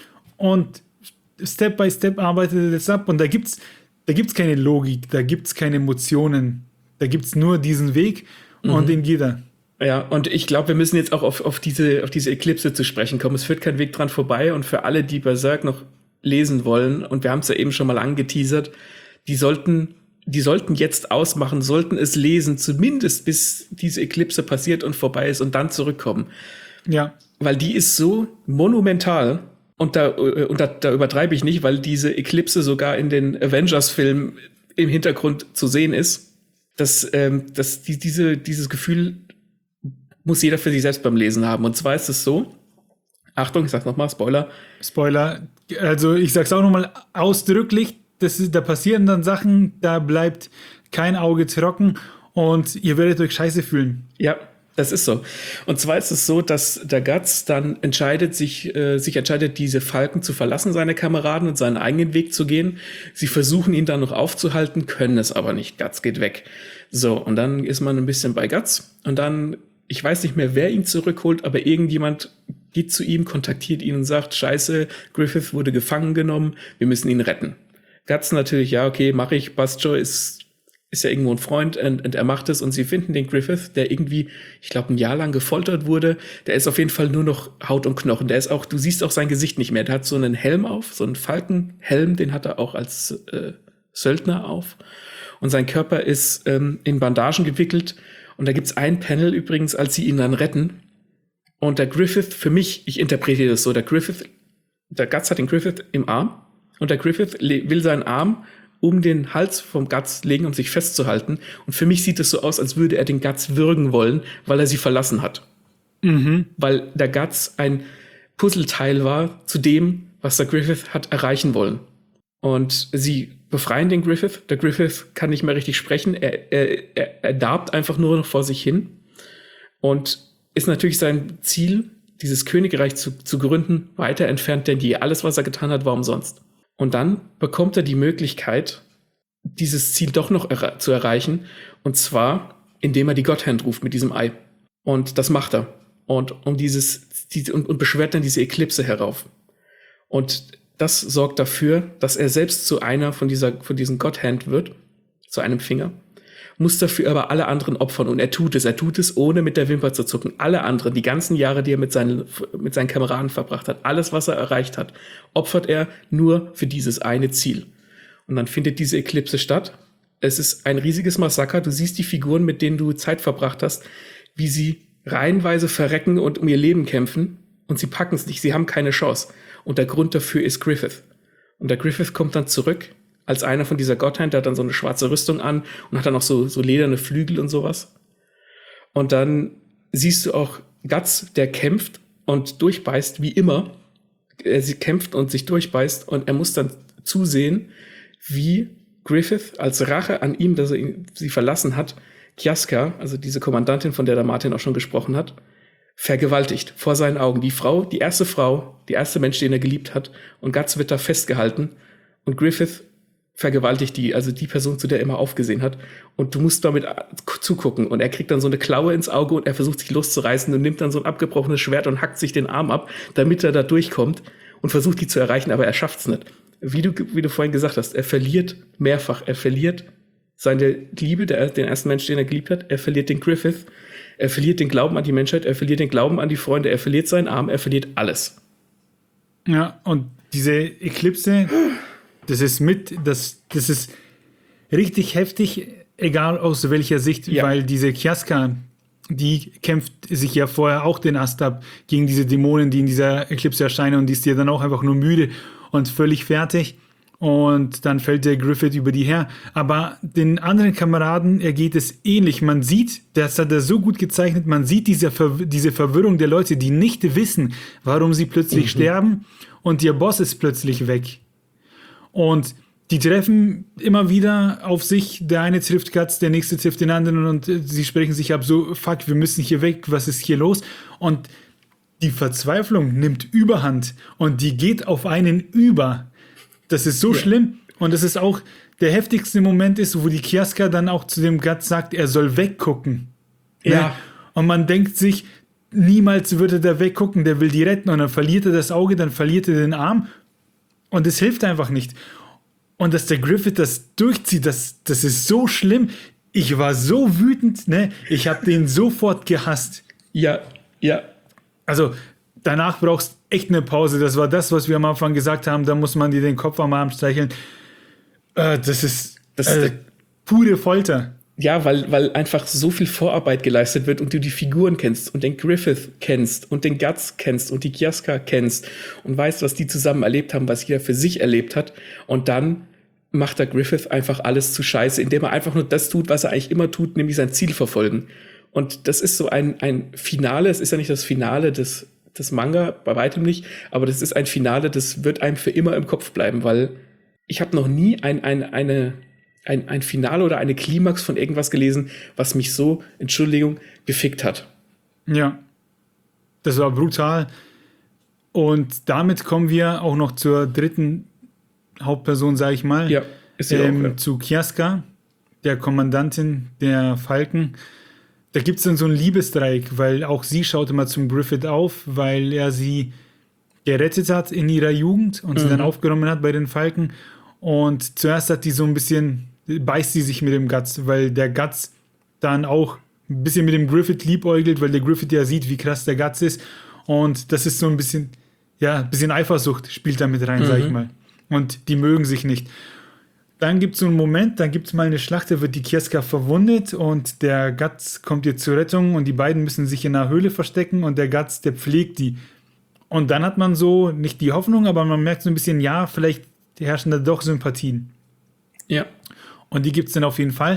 und Step by Step arbeitet er das ab. Und da gibt's Da gibt es keine Logik, da gibt es keine Emotionen. Da gibt es nur diesen Weg und Mhm. den geht er. Ja, und ich glaube, wir müssen jetzt auch auf, auf, diese, auf diese Eklipse zu sprechen kommen. Es führt kein Weg dran vorbei. Und für alle, die Berserk noch lesen wollen, und wir haben es ja eben schon mal angeteasert, die sollten, die sollten jetzt ausmachen, sollten es lesen, zumindest bis diese Eklipse passiert und vorbei ist und dann zurückkommen. Ja, Weil die ist so monumental. Und da, und da, da übertreibe ich nicht, weil diese Eklipse sogar in den Avengers-Filmen im Hintergrund zu sehen ist. Dass, ähm, dass die, diese, dieses Gefühl muss jeder für sich selbst beim Lesen haben. Und zwar ist es so, Achtung, ich sag's nochmal, Spoiler. Spoiler. Also ich sag's auch nochmal ausdrücklich, das ist, da passieren dann Sachen, da bleibt kein Auge trocken und ihr werdet euch scheiße fühlen. Ja, das ist so. Und zwar ist es so, dass der Guts dann entscheidet, sich, äh, sich entscheidet, diese Falken zu verlassen, seine Kameraden, und seinen eigenen Weg zu gehen. Sie versuchen ihn dann noch aufzuhalten, können es aber nicht. Guts geht weg. So, und dann ist man ein bisschen bei Guts und dann, ich weiß nicht mehr, wer ihn zurückholt, aber irgendjemand geht zu ihm, kontaktiert ihn und sagt, scheiße, Griffith wurde gefangen genommen, wir müssen ihn retten. Guts natürlich, ja, okay, mache ich, passt schon, ist ist ja irgendwo ein Freund und, und er macht es und sie finden den Griffith, der irgendwie, ich glaube, ein Jahr lang gefoltert wurde. Der ist auf jeden Fall nur noch Haut und Knochen. Der ist auch, du siehst auch sein Gesicht nicht mehr. Der hat so einen Helm auf, so einen Falkenhelm, den hat er auch als äh, Söldner auf. Und sein Körper ist ähm, in Bandagen gewickelt. Und da gibt's ein Panel übrigens, als sie ihn dann retten. Und der Griffith, für mich, ich interpretiere das so, der Griffith, der Guts hat den Griffith im Arm und der Griffith le- will seinen Arm um den Hals vom Guts legen, um sich festzuhalten. Und für mich sieht es so aus, als würde er den Guts würgen wollen, weil er sie verlassen hat. Mhm. Weil der Guts ein Puzzleteil war zu dem, was der Griffith hat erreichen wollen. Und sie befreien den Griffith. Der Griffith kann nicht mehr richtig sprechen. Er, er, er, er darbt einfach nur noch vor sich hin. Und ist natürlich sein Ziel, dieses Königreich zu, zu gründen, weiter entfernt denn je. Alles, was er getan hat, war umsonst. Und dann bekommt er die Möglichkeit, dieses Ziel doch noch er- zu erreichen. Und zwar, indem er die Godhand ruft mit diesem Ei. Und das macht er. Und um dieses, die, und, und beschwört dann diese Eklipse herauf. Und das sorgt dafür, dass er selbst zu einer von dieser, von diesen Godhand wird, zu einem Finger, muss dafür aber alle anderen opfern. Und er tut es. Er tut es, ohne mit der Wimper zu zucken. Alle anderen, die ganzen Jahre, die er mit seinen, mit seinen Kameraden verbracht hat, alles, was er erreicht hat, opfert er nur für dieses eine Ziel. Und dann findet diese Eklipse statt. Es ist ein riesiges Massaker. Du siehst die Figuren, mit denen du Zeit verbracht hast, wie sie reihenweise verrecken und um ihr Leben kämpfen. Und sie packen es nicht. Sie haben keine Chance. Und der Grund dafür ist Griffith. Und der Griffith kommt dann zurück als einer von dieser Godhand, der hat dann so eine schwarze Rüstung an und hat dann auch so, so lederne Flügel und sowas. Und dann siehst du auch Guts, der kämpft und durchbeißt, wie immer. Er sie kämpft und sich durchbeißt und er muss dann zusehen, wie Griffith als Rache an ihm, dass er ihn, sie verlassen hat, Kiaska, also diese Kommandantin, von der der Martin auch schon gesprochen hat, vergewaltigt vor seinen Augen. Die Frau, die erste Frau, die erste Mensch, den er geliebt hat. Und Guts wird da festgehalten. Und Griffith vergewaltigt die, also die Person, zu der er immer aufgesehen hat. Und du musst damit zugucken. Und er kriegt dann so eine Klaue ins Auge und er versucht sich loszureißen und nimmt dann so ein abgebrochenes Schwert und hackt sich den Arm ab, damit er da durchkommt und versucht, die zu erreichen, aber er schafft's nicht. Wie du, wie du vorhin gesagt hast, er verliert mehrfach. Er verliert seine Liebe, der, den ersten Mensch, den er geliebt hat. Er verliert den Griffith. Er verliert den Glauben an die Menschheit. Er verliert den Glauben an die Freunde. Er verliert seinen Arm. Er verliert alles. Ja, und diese Eklipse, das ist mit, das, das ist richtig heftig, egal aus welcher Sicht, ja. Weil diese Kiaska, die kämpft sich ja vorher auch den Ast ab gegen diese Dämonen, die in dieser Eklipse erscheinen, und die ist ja dann auch einfach nur müde und völlig fertig. Und dann fällt der Griffith über die her. Aber den anderen Kameraden ergeht es ähnlich. Man sieht, das hat er so gut gezeichnet, man sieht diese, Verw- diese Verwirrung der Leute, die nicht wissen, warum sie plötzlich mhm. sterben, und ihr Boss ist plötzlich weg. Und die treffen immer wieder auf sich. Der eine trifft Guts, der nächste trifft den anderen, und sie sprechen sich ab so, fuck, wir müssen hier weg, was ist hier los? Und die Verzweiflung nimmt Überhand und die geht auf einen über. Das ist so ja. schlimm. Und das ist auch der heftigste Moment ist, wo die Kiaska dann auch zu dem Guts sagt, er soll weggucken. Ja. Ne? Und man denkt sich, niemals würde der weggucken, der will die retten. Und dann verliert er das Auge, dann verliert er den Arm. Und es hilft einfach nicht. Und dass der Griffith das durchzieht, das, das ist so schlimm. Ich war so wütend, ne? Ich habe den sofort gehasst. Ja, ja. Also, danach brauchst du echt eine Pause. Das war das, was wir am Anfang gesagt haben. Da muss man dir den Kopf am Arm streicheln. Äh, das ist das äh, ist pure Folter. Ja, weil, weil einfach so viel Vorarbeit geleistet wird und du die Figuren kennst und den Griffith kennst und den Guts kennst und die Kiaska kennst und weißt, was die zusammen erlebt haben, was jeder für sich erlebt hat. Und dann macht der Griffith einfach alles zu Scheiße, indem er einfach nur das tut, was er eigentlich immer tut, nämlich sein Ziel verfolgen. Und das ist so ein, ein Finale. Es ist ja nicht das Finale des, des Manga, bei weitem nicht, aber das ist ein Finale, das wird einem für immer im Kopf bleiben, weil ich habe noch nie ein, ein, eine... Ein, ein Finale oder eine Klimax von irgendwas gelesen, was mich so, Entschuldigung, gefickt hat. Ja, das war brutal. Und damit kommen wir auch noch zur dritten Hauptperson, sage ich mal. Ja, ist sie ähm, auch, ja. Zu Kiaska, der Kommandantin der Falken. Da gibt es dann so einen Liebesdreieck, weil auch sie schaut immer zum Griffith auf, weil er sie gerettet hat in ihrer Jugend und mhm. sie dann aufgenommen hat bei den Falken. Und zuerst hat die so ein bisschen, beißt sie sich mit dem Guts, weil der Guts dann auch ein bisschen mit dem Griffith liebäugelt, weil der Griffith ja sieht, wie krass der Guts ist. Und das ist so ein bisschen, ja, ein bisschen Eifersucht spielt da mit rein, mhm. sag ich mal. Und die mögen sich nicht. Dann gibt es so einen Moment, dann gibt es mal eine Schlacht, da wird die Kiaska verwundet und der Guts kommt ihr zur Rettung und die beiden müssen sich in einer Höhle verstecken und der Guts, der pflegt die. Und dann hat man so, nicht die Hoffnung, aber man merkt so ein bisschen, ja, vielleicht die herrschen da doch Sympathien. Ja. Und die gibt es dann auf jeden Fall.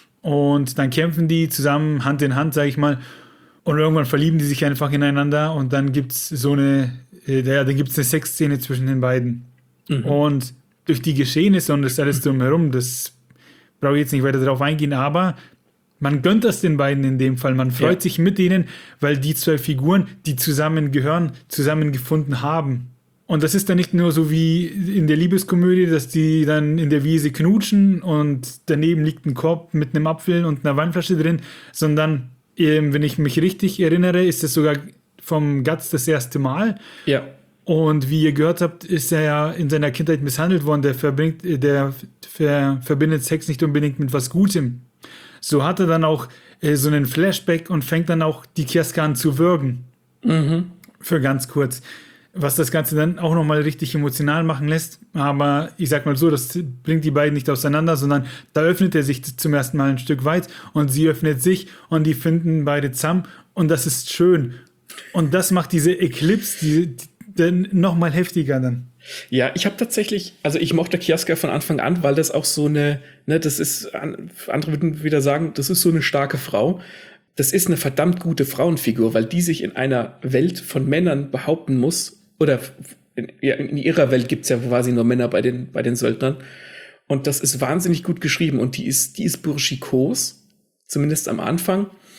Und dann kämpfen die zusammen, Hand in Hand, sag ich mal. Und irgendwann verlieben die sich einfach ineinander. Und dann gibt es so eine, äh, ja, dann gibt es eine Sexszene zwischen den beiden. Mhm. Und durch die Geschehnisse und das alles drumherum, das brauche ich jetzt nicht weiter drauf eingehen, aber man gönnt das den beiden in dem Fall. Man freut ja. sich mit denen, weil die zwei Figuren, die zusammen gehören, zusammengefunden haben. Und das ist dann nicht nur so wie in der Liebeskomödie, dass die dann in der Wiese knutschen und daneben liegt ein Korb mit einem Apfel und einer Weinflasche drin, sondern, ähm, wenn ich mich richtig erinnere, ist das sogar vom Guts das erste Mal. Ja. Und wie ihr gehört habt, ist er ja in seiner Kindheit misshandelt worden. Der, verbringt, der ver, verbindet Sex nicht unbedingt mit was Gutem. So hat er dann auch äh, so einen Flashback und fängt dann auch die Kiaska an zu würgen. Mhm. Für ganz kurz. Was das Ganze dann auch nochmal richtig emotional machen lässt. Aber ich sag mal so, das bringt die beiden nicht auseinander, sondern da öffnet er sich zum ersten Mal ein Stück weit und sie öffnet sich und die finden beide zusammen und das ist schön. Und das macht diese Eclipse die, die, nochmal heftiger dann. Ja, ich habe tatsächlich, also ich mochte Kiaska von Anfang an, weil das auch so eine, ne, das ist, andere würden wieder sagen, das ist so eine starke Frau. Das ist eine verdammt gute Frauenfigur, weil die sich in einer Welt von Männern behaupten muss, oder in, ja, in ihrer Welt gibt's ja quasi nur Männer bei den, bei den Söldnern. Und das ist wahnsinnig gut geschrieben. Und die ist, die ist burschikos, zumindest am Anfang.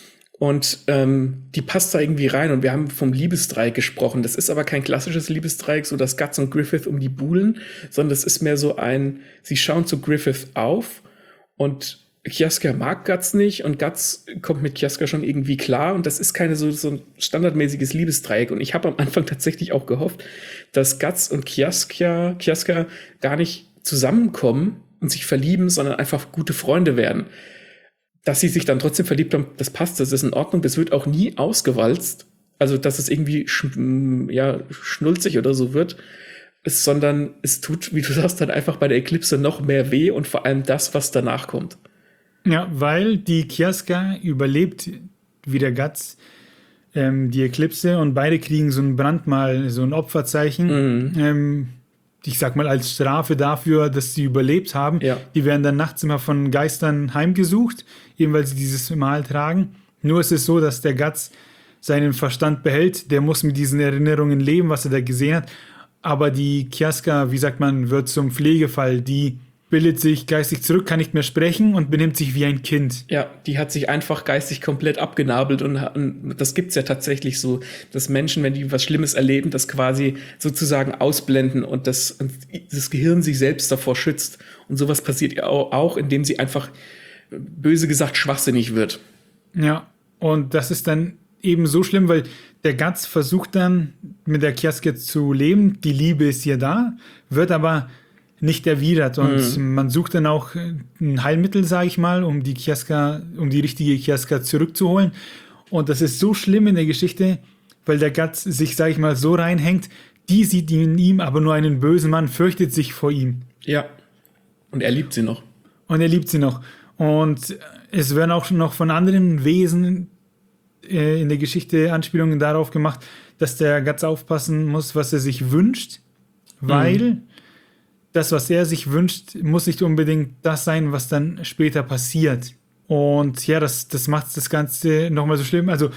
Und ähm, die passt da irgendwie rein. Und wir haben vom Liebesdreieck gesprochen. Das ist aber kein klassisches Liebesdreieck, so dass Guts und Griffith um die buhlen, sondern das ist mehr so ein, sie schauen zu Griffith auf und Kiaska mag Guts nicht und Guts kommt mit Kiaska schon irgendwie klar. Und das ist keine so, so ein standardmäßiges Liebesdreieck. Und ich habe am Anfang tatsächlich auch gehofft, dass Guts und Kiaska, Kiaska gar nicht zusammenkommen und sich verlieben, sondern einfach gute Freunde werden. Dass sie sich dann trotzdem verliebt haben, das passt, das ist in Ordnung. Das wird auch nie ausgewalzt. Also, dass es irgendwie sch- ja, schnulzig oder so wird. Es, sondern es tut, wie du sagst, dann einfach bei der Eklipse noch mehr weh und vor allem das, was danach kommt. Ja, weil die Kiaska überlebt wie der Guts ähm, die Eklipse und beide kriegen so ein Brandmal, so ein Opferzeichen. Mhm. Ähm, ich sag mal, als Strafe dafür, dass sie überlebt haben. Ja. Die werden dann nachts immer von Geistern heimgesucht, eben weil sie dieses Mal tragen. Nur ist es so, dass der Guts seinen Verstand behält. Der muss mit diesen Erinnerungen leben, was er da gesehen hat. Aber die Kiaska, wie sagt man, wird zum Pflegefall. Die bildet sich geistig zurück, kann nicht mehr sprechen und benimmt sich wie ein Kind. Ja, die hat sich einfach geistig komplett abgenabelt und, und das gibt's ja tatsächlich so, dass Menschen, wenn die was Schlimmes erleben, das quasi sozusagen ausblenden und das, und das Gehirn sich selbst davor schützt. Und sowas passiert ja auch, auch, indem sie einfach, böse gesagt, schwachsinnig wird. Ja, und das ist dann eben so schlimm, weil der Guts versucht dann mit der Kiaska zu leben, die Liebe ist ja da, wird aber nicht erwidert und mhm. man sucht dann auch ein Heilmittel, sage ich mal, um die Kiaska, um die richtige Kiaska zurückzuholen. Und das ist so schlimm in der Geschichte, weil der Guts sich, sage ich mal, so reinhängt, die sieht in ihm aber nur einen bösen Mann, fürchtet sich vor ihm. Ja, und er liebt sie noch. Und er liebt sie noch. Und es werden auch schon noch von anderen Wesen äh, in der Geschichte Anspielungen darauf gemacht, dass der Guts aufpassen muss, was er sich wünscht, weil mhm. das, was er sich wünscht, muss nicht unbedingt das sein, was dann später passiert. Und ja, das, das macht das Ganze nochmal so schlimm. Also,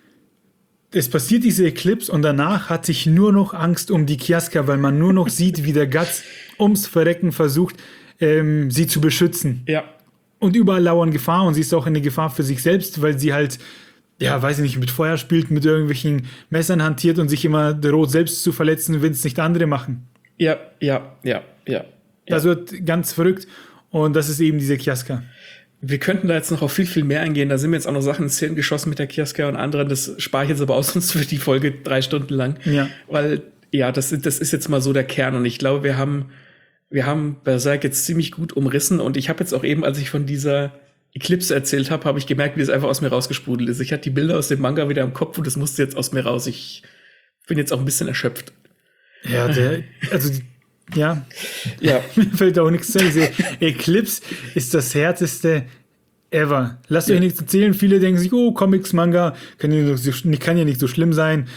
es passiert diese Eclipse und danach hat sich nur noch Angst um die Kiaska, weil man nur noch sieht, wie der Guts ums Verrecken versucht, ähm, sie zu beschützen. Ja. Und überall lauern Gefahr und sie ist auch eine Gefahr für sich selbst, weil sie halt, ja, weiß ich nicht, mit Feuer spielt, mit irgendwelchen Messern hantiert und sich immer droht, selbst zu verletzen, wenn es nicht andere machen. Ja, ja, ja, ja. Das ja. wird ganz verrückt und das ist eben diese Kiaska. Wir könnten da jetzt noch auf viel, viel mehr eingehen. Da sind mir jetzt auch noch Sachen ins Hirn geschossen mit der Kiaska und anderen. Das spare ich jetzt aber aus, sonst wird die Folge drei Stunden lang. Ja. Weil, ja, das, das ist jetzt mal so der Kern. Und ich glaube, wir haben, wir haben Berserk jetzt ziemlich gut umrissen. Und ich habe jetzt auch eben, als ich von dieser Eclipse erzählt habe, habe ich gemerkt, wie das einfach aus mir rausgesprudelt ist. Ich hatte die Bilder aus dem Manga wieder im Kopf und das musste jetzt aus mir raus. Ich bin jetzt auch ein bisschen erschöpft. Ja, der, also die Ja, ja. Mir fällt auch nichts zu. Diese Eclipse ist das härteste ever. Lasst ja. euch nichts erzählen. Viele denken sich, oh, Comics, Manga, kann ja, so, kann ja nicht so schlimm sein.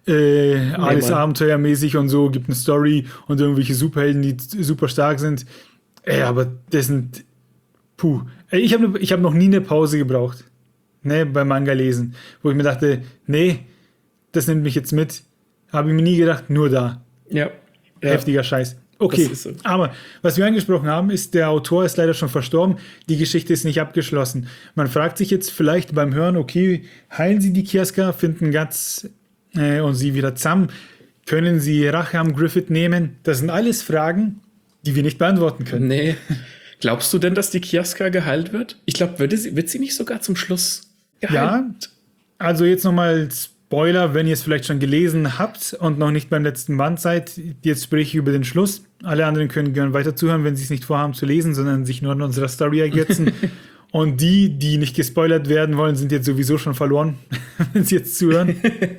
Äh, alles nee, abenteuermäßig und so, gibt eine Story und irgendwelche Superhelden, die super stark sind. Ey, aber das sind, puh. Ey, ich habe ich hab noch nie eine Pause gebraucht, ne, beim Manga lesen, wo ich mir dachte, nee, das nimmt mich jetzt mit. Habe ich mir nie gedacht, nur da. Ja. ja. Heftiger Scheiß. Okay, so. Aber was wir angesprochen haben, ist, der Autor ist leider schon verstorben. Die Geschichte ist nicht abgeschlossen. Man fragt sich jetzt vielleicht beim Hören, okay, heilen sie die Kiaska, finden Guts äh, und sie wieder zusammen? Können sie Rache am Griffith nehmen? Das sind alles Fragen, die wir nicht beantworten können. Nee. Glaubst du denn, dass die Kiaska geheilt wird? Ich glaube, wird sie, wird sie nicht sogar zum Schluss geheilt? Ja, also jetzt nochmal Spoiler, wenn ihr es vielleicht schon gelesen habt und noch nicht beim letzten Band seid, jetzt spreche ich über den Schluss. Alle anderen können gerne weiter zuhören, wenn sie es nicht vorhaben zu lesen, sondern sich nur an unserer Story ergötzen. Und die, die nicht gespoilert werden wollen, sind jetzt sowieso schon verloren, wenn sie jetzt zuhören.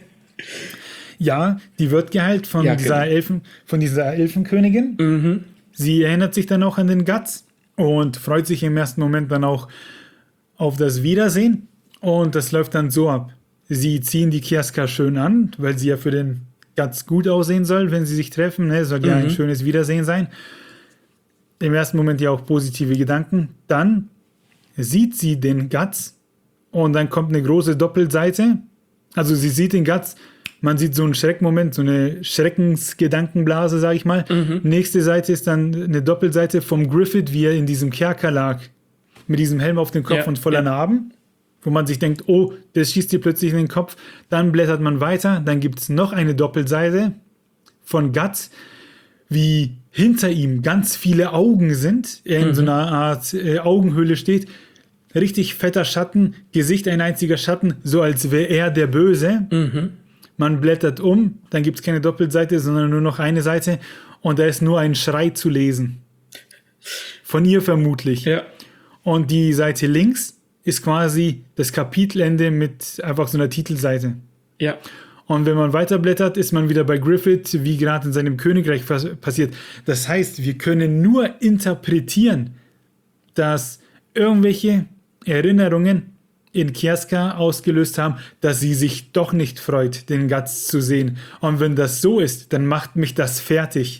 Ja, die wird geheilt von, ja, dieser, genau. Elfen, von dieser Elfenkönigin. Mhm. Sie erinnert sich dann auch an den Guts und freut sich im ersten Moment dann auch auf das Wiedersehen. Und das läuft dann so ab. Sie ziehen die Kiaska schön an, weil sie ja für den Guts gut aussehen soll, wenn sie sich treffen. Ne? Soll ja mhm. ein schönes Wiedersehen sein. Im ersten Moment ja auch positive Gedanken. Dann sieht sie den Guts und dann kommt eine große Doppelseite. Also sie sieht den Guts, man sieht so einen Schreckmoment, so eine Schreckensgedankenblase, sag ich mal. Mhm. Nächste Seite ist dann eine Doppelseite vom Griffith, wie er in diesem Kerker lag. Mit diesem Helm auf dem Kopf ja, und voller ja. Narben. wo man sich denkt, oh, das schießt dir plötzlich in den Kopf. Dann blättert man weiter, dann gibt es noch eine Doppelseite von Guts, wie hinter ihm ganz viele Augen sind, er in mhm. so einer Art äh, Augenhöhle steht, richtig fetter Schatten, Gesicht ein einziger Schatten, so als wäre er der Böse. Mhm. Man blättert um, dann gibt es keine Doppelseite, sondern nur noch eine Seite und da ist nur ein Schrei zu lesen. Von ihr vermutlich. Ja. Und die Seite links ist quasi das Kapitelende mit einfach so einer Titelseite. Ja. Und wenn man weiterblättert, ist man wieder bei Griffith, wie gerade in seinem Königreich passiert. Das heißt, wir können nur interpretieren, dass irgendwelche Erinnerungen in Kiaska ausgelöst haben, dass sie sich doch nicht freut, den Guts zu sehen. Und wenn das so ist, dann macht mich das fertig.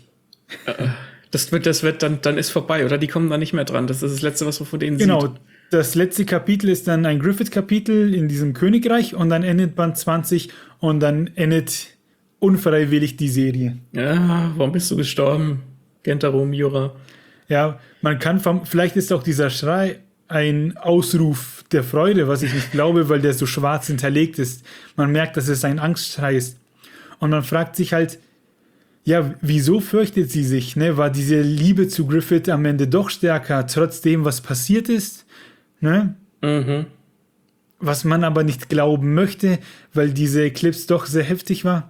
Das wird, das wird dann, dann ist vorbei, oder? Die kommen da nicht mehr dran. Das ist das Letzte, was man von denen genau. sieht. Genau. Das letzte Kapitel ist dann ein Griffith-Kapitel in diesem Königreich und dann endet Band zwanzig und dann endet unfreiwillig die Serie. Ja, warum bist du gestorben, Gentaro Miura? Ja, man kann, vom, vielleicht ist auch dieser Schrei ein Ausruf der Freude, was ich nicht glaube, weil der so schwarz hinterlegt ist. Man merkt, dass es ein Angstschrei ist. Und man fragt sich halt, ja, wieso fürchtet sie sich? Ne? War diese Liebe zu Griffith am Ende doch stärker, trotzdem, was passiert ist? Ne? Mhm. Was man aber nicht glauben möchte, weil diese Eclipse doch sehr heftig war.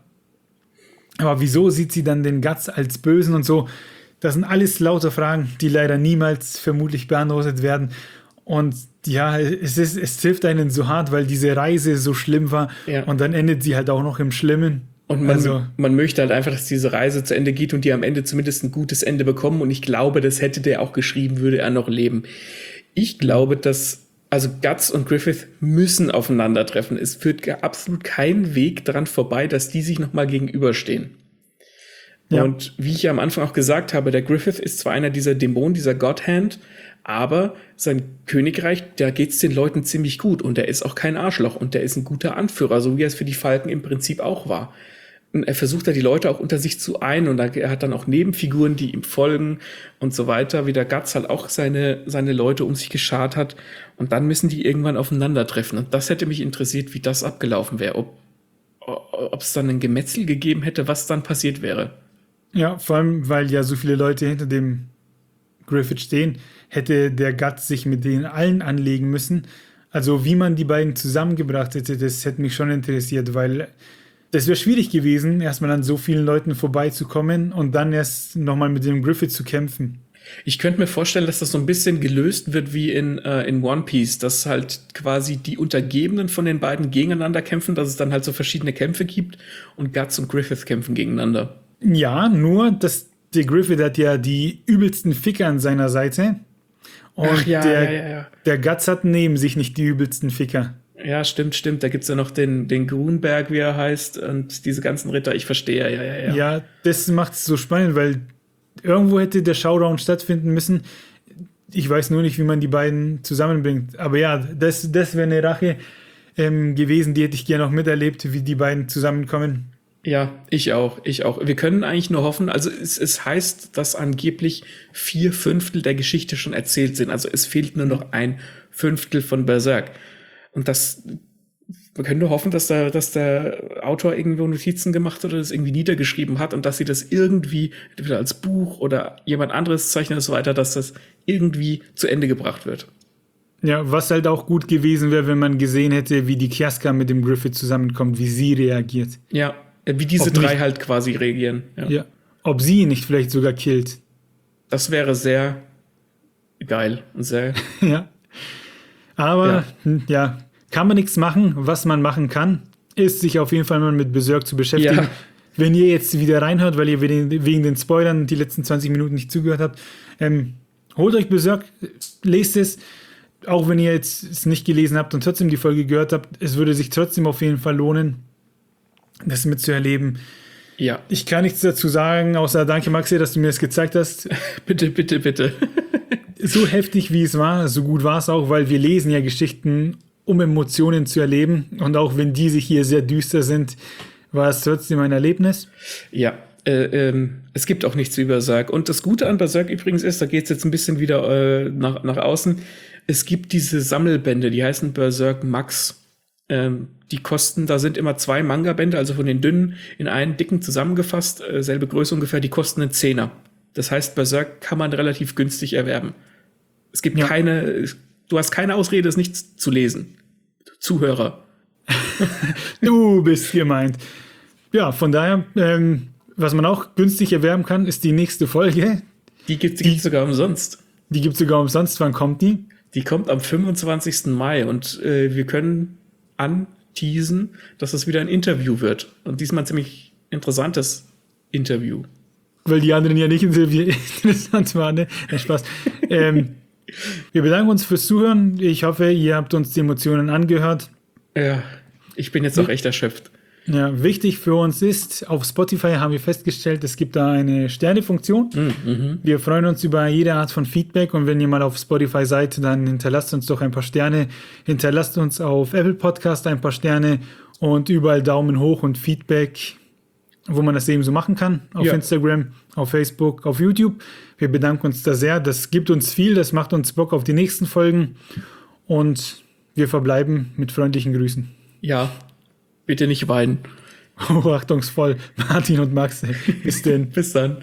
Aber wieso sieht sie dann den Guts als Bösen und so? Das sind alles lauter Fragen, die leider niemals vermutlich beantwortet werden. Und ja, es, ist, es trifft einen so hart, weil diese Reise so schlimm war. Ja. Und dann endet sie halt auch noch im Schlimmen. Und man, also, man möchte halt einfach, dass diese Reise zu Ende geht und die am Ende zumindest ein gutes Ende bekommen. Und ich glaube, das hätte der auch geschrieben, würde er noch leben. Ich glaube, dass, also Guts und Griffith müssen aufeinandertreffen. Es führt absolut kein Weg daran vorbei, dass die sich nochmal gegenüberstehen. Ja. Und wie ich ja am Anfang auch gesagt habe, der Griffith ist zwar einer dieser Dämonen, dieser Godhand, aber sein Königreich, da geht's den Leuten ziemlich gut und er ist auch kein Arschloch und der ist ein guter Anführer, so wie er es für die Falken im Prinzip auch war. Und er versucht da die Leute auch unter sich zu ein und er hat dann auch Nebenfiguren, die ihm folgen und so weiter, wie der Guts halt auch seine, seine Leute um sich geschart hat und dann müssen die irgendwann aufeinandertreffen und das hätte mich interessiert, wie das abgelaufen wäre, ob ob es dann ein Gemetzel gegeben hätte, was dann passiert wäre. Ja, vor allem, weil ja so viele Leute hinter dem Griffith stehen, hätte der Guts sich mit denen allen anlegen müssen. Also wie man die beiden zusammengebracht hätte, das hätte mich schon interessiert, weil das wäre schwierig gewesen, erstmal an so vielen Leuten vorbeizukommen und dann erst nochmal mit dem Griffith zu kämpfen. Ich könnte mir vorstellen, dass das so ein bisschen gelöst wird wie in, äh, in One Piece, dass halt quasi die Untergebenen von den beiden gegeneinander kämpfen, dass es dann halt so verschiedene Kämpfe gibt und Guts und Griffith kämpfen gegeneinander. Ja, nur, dass der Griffith hat ja die übelsten Ficker an seiner Seite. Und Ach ja, der, ja, ja, ja. der Guts hat neben sich nicht die übelsten Ficker. Ja, stimmt, stimmt. Da gibt's ja noch den, den Grunberg, wie er heißt, und diese ganzen Ritter. Ich verstehe, ja, ja, ja. Ja, das macht es so spannend, weil irgendwo hätte der Showdown stattfinden müssen. Ich weiß nur nicht, wie man die beiden zusammenbringt. Aber ja, das, das wäre eine Rache ähm, gewesen, die hätte ich gerne noch miterlebt, wie die beiden zusammenkommen. Ja, ich auch, ich auch. Wir können eigentlich nur hoffen, also es, es heißt, dass angeblich vier Fünftel der Geschichte schon erzählt sind. Also es fehlt nur noch ein Fünftel von Berserk. Und das, wir können nur hoffen, dass der, dass der Autor irgendwo Notizen gemacht hat oder das irgendwie niedergeschrieben hat und dass sie das irgendwie, entweder als Buch oder jemand anderes zeichnet und so weiter, dass das irgendwie zu Ende gebracht wird. Ja, was halt auch gut gewesen wäre, wenn man gesehen hätte, wie die Kiaska mit dem Griffith zusammenkommt, wie sie reagiert. Ja, wie diese ob drei nicht, halt quasi reagieren. Ja. ja, ob sie ihn nicht vielleicht sogar killt. Das wäre sehr geil und sehr. Ja. Aber, ja. ja, kann man nichts machen. Was man machen kann, ist sich auf jeden Fall mal mit Berserk zu beschäftigen. Ja. Wenn ihr jetzt wieder reinhört, weil ihr wegen den Spoilern die letzten zwanzig Minuten nicht zugehört habt, ähm, holt euch Berserk, lest es. Auch wenn ihr jetzt es nicht gelesen habt und trotzdem die Folge gehört habt, es würde sich trotzdem auf jeden Fall lohnen, das mitzuerleben. Ja. Ich kann nichts dazu sagen, außer danke, Maxi, dass du mir das gezeigt hast. Bitte, bitte, bitte. So heftig, wie es war, so gut war es auch, weil wir lesen ja Geschichten, um Emotionen zu erleben. Und auch wenn diese hier sehr düster sind, war es trotzdem ein Erlebnis. Ja, äh, ähm, es gibt auch nichts wie Berserk. Und das Gute an Berserk übrigens ist, da geht es jetzt ein bisschen wieder äh, nach, nach außen, Es gibt diese Sammelbände, die heißen Berserk Max. Ähm, die kosten, da sind immer zwei Manga-Bände, also von den dünnen in einen dicken zusammengefasst, äh, selbe Größe ungefähr, die kosten einen Zehner. Das heißt, Berserk kann man relativ günstig erwerben. Es gibt Ja. keine, du hast keine Ausrede, es nicht zu lesen. Zuhörer. Du bist gemeint. Ja, von daher, ähm, was man auch günstig erwerben kann, ist die nächste Folge. Die gibt es sogar umsonst. Die gibt es sogar umsonst. Wann kommt die? Die kommt am fünfundzwanzigsten Mai und äh, wir können anteasen, dass es wieder ein Interview wird. Und diesmal ein ziemlich interessantes Interview. Weil die anderen ja nicht interessant waren, ne? Ja, Spaß. ähm, wir bedanken uns fürs Zuhören. Ich hoffe, ihr habt uns die Emotionen angehört. Ja, ich bin jetzt auch echt erschöpft. Ja, wichtig für uns ist, auf Spotify haben wir festgestellt, es gibt da eine Sternefunktion. Mhm. Wir freuen uns über jede Art von Feedback und wenn ihr mal auf Spotify seid, dann hinterlasst uns doch ein paar Sterne. Hinterlasst uns auf Apple Podcast ein paar Sterne und überall Daumen hoch und Feedback, wo man das eben so machen kann. Auf Ja. Instagram, auf Facebook, auf YouTube. Wir bedanken uns da sehr. Das gibt uns viel, das macht uns Bock auf die nächsten Folgen und wir verbleiben mit freundlichen Grüßen. Ja, bitte nicht weinen. Hochachtungsvoll, Martin und Max. Bis denn. Bis dann.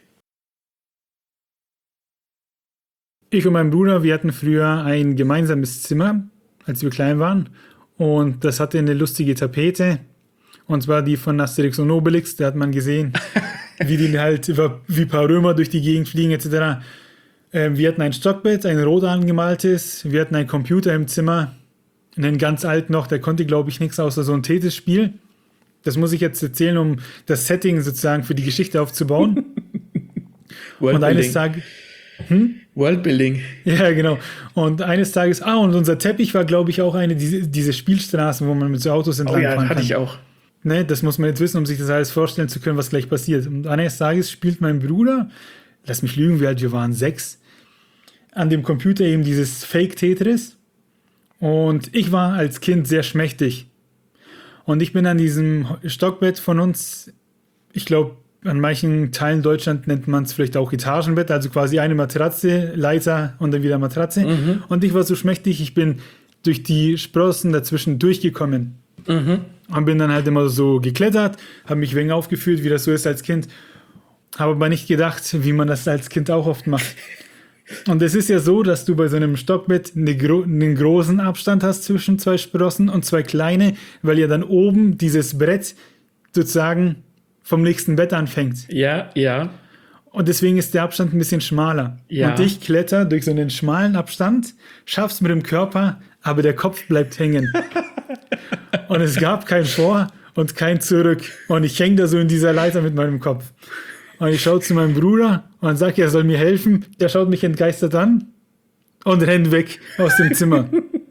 Ich und mein Bruder, wir hatten früher ein gemeinsames Zimmer, als wir klein waren. Und das hatte eine lustige Tapete. Und zwar die von Asterix und Obelix. Da hat man gesehen, wie die halt über, wie ein paar Römer durch die Gegend fliegen et cetera. Ähm, wir hatten ein Stockbett, ein rot angemaltes. Wir hatten einen Computer im Zimmer. Einen ganz alten noch, der konnte, glaube ich, nichts außer so ein Tetris-Spiel. Das muss ich jetzt erzählen, um das Setting sozusagen für die Geschichte aufzubauen. Und eines Tages... Worldbuilding. Ja, genau. Und eines Tages, ah, und unser Teppich war, glaube ich, auch eine diese, diese Spielstraßen, wo man mit so Autos entlang Oh ja, fahren hatte kann. ich auch. Ne, das muss man jetzt wissen, um sich das alles vorstellen zu können, was gleich passiert. Und eines Tages spielt mein Bruder, lass mich lügen, wie alt wir waren, sechs, an dem Computer eben dieses Fake-Tetris. Und ich war als Kind sehr schmächtig. Und ich bin an diesem Stockbett von uns, ich glaube, an manchen Teilen Deutschland nennt man es vielleicht auch Etagenbett, also quasi eine Matratze, Leiter und dann wieder Matratze. Mhm. Und ich war so schmächtig, ich bin durch die Sprossen dazwischen durchgekommen. Mhm. Und bin dann halt immer so geklettert, habe mich wegen aufgeführt, wie das so ist als Kind. Habe aber nicht gedacht, wie man das als Kind auch oft macht. Und es ist ja so, dass du bei so einem Stockbett eine gro- einen großen Abstand hast zwischen zwei Sprossen und zwei kleine, weil ja dann oben dieses Brett sozusagen vom nächsten Bett anfängt. Ja, ja. Und deswegen ist der Abstand ein bisschen schmaler. Ja. Und ich kletter durch so einen schmalen Abstand, schaff's mit dem Körper, aber der Kopf bleibt hängen. Und es gab kein Vor und kein Zurück. Und ich hänge da so in dieser Leiter mit meinem Kopf. Und ich schaue zu meinem Bruder und sage, er soll mir helfen. Der schaut mich entgeistert an und rennt weg aus dem Zimmer.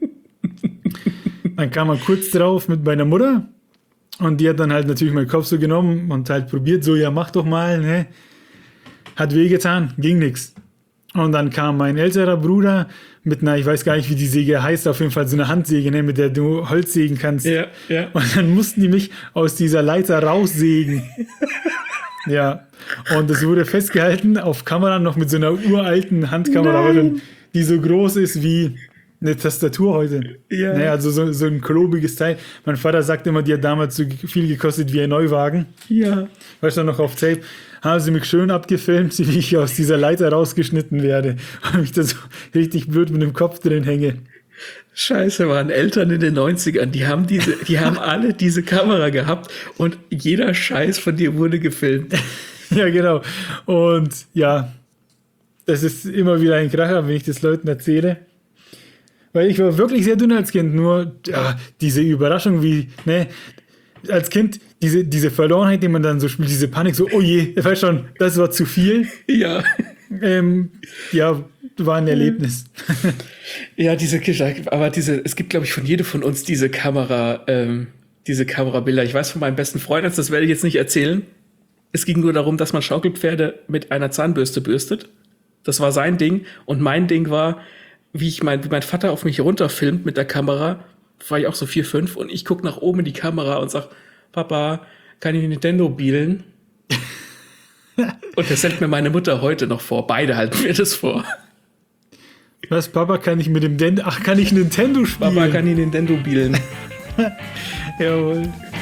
Dann kam er kurz drauf mit meiner Mutter und die hat dann halt natürlich meinen Kopf so genommen und halt probiert, so, ja, mach doch mal, ne? Hat wehgetan, ging nix. Und dann kam mein älterer Bruder mit einer, ich weiß gar nicht, wie die Säge heißt, auf jeden Fall so eine Handsäge, ne, mit der du Holz sägen kannst. Ja, ja. Und dann mussten die mich aus dieser Leiter raussägen. Ja, und das wurde festgehalten auf Kamera noch mit so einer uralten Handkamera, Nein. die so groß ist wie eine Tastatur heute. Ja. Naja, also so, so ein klobiges Teil. Mein Vater sagt immer, die hat damals so viel gekostet wie ein Neuwagen. Ja. Weißt du noch, auf Tape haben sie mich schön abgefilmt, wie ich aus dieser Leiter rausgeschnitten werde. Und ich da so richtig blöd mit dem Kopf drin hänge. Scheiße, waren Eltern in den neunzigern, die haben diese, die haben alle diese Kamera gehabt und jeder Scheiß von dir wurde gefilmt. Ja, genau. Und ja, das ist immer wieder ein Kracher, wenn ich das Leuten erzähle. Weil ich war wirklich sehr dünn als Kind, nur ja, diese Überraschung, wie, ne, als Kind, diese, diese Verlorenheit, die man dann so spielt, diese Panik, so, oh je, ich weiß schon, das war zu viel. Ja. Ähm, ja, war ein Erlebnis. Ja, diese, aber diese, es gibt, glaube ich, von jedem von uns diese Kamera, ähm, diese Kamerabilder. Ich weiß von meinem besten Freund, das werde ich jetzt nicht erzählen. Es ging nur darum, dass man Schaukelpferde mit einer Zahnbürste bürstet. Das war sein Ding. Und mein Ding war, wie ich mein, wie mein Vater auf mich runterfilmt mit der Kamera, war ich auch so vier, fünf, und ich gucke nach oben in die Kamera und sag, Papa, kann ich Nintendo bielen? Und das hält mir meine Mutter heute noch vor. Beide halten mir das vor. Was, Papa, kann ich mit dem Nintendo... Ach, kann ich Nintendo spielen? Papa kann die Nintendo bielen. Jawohl.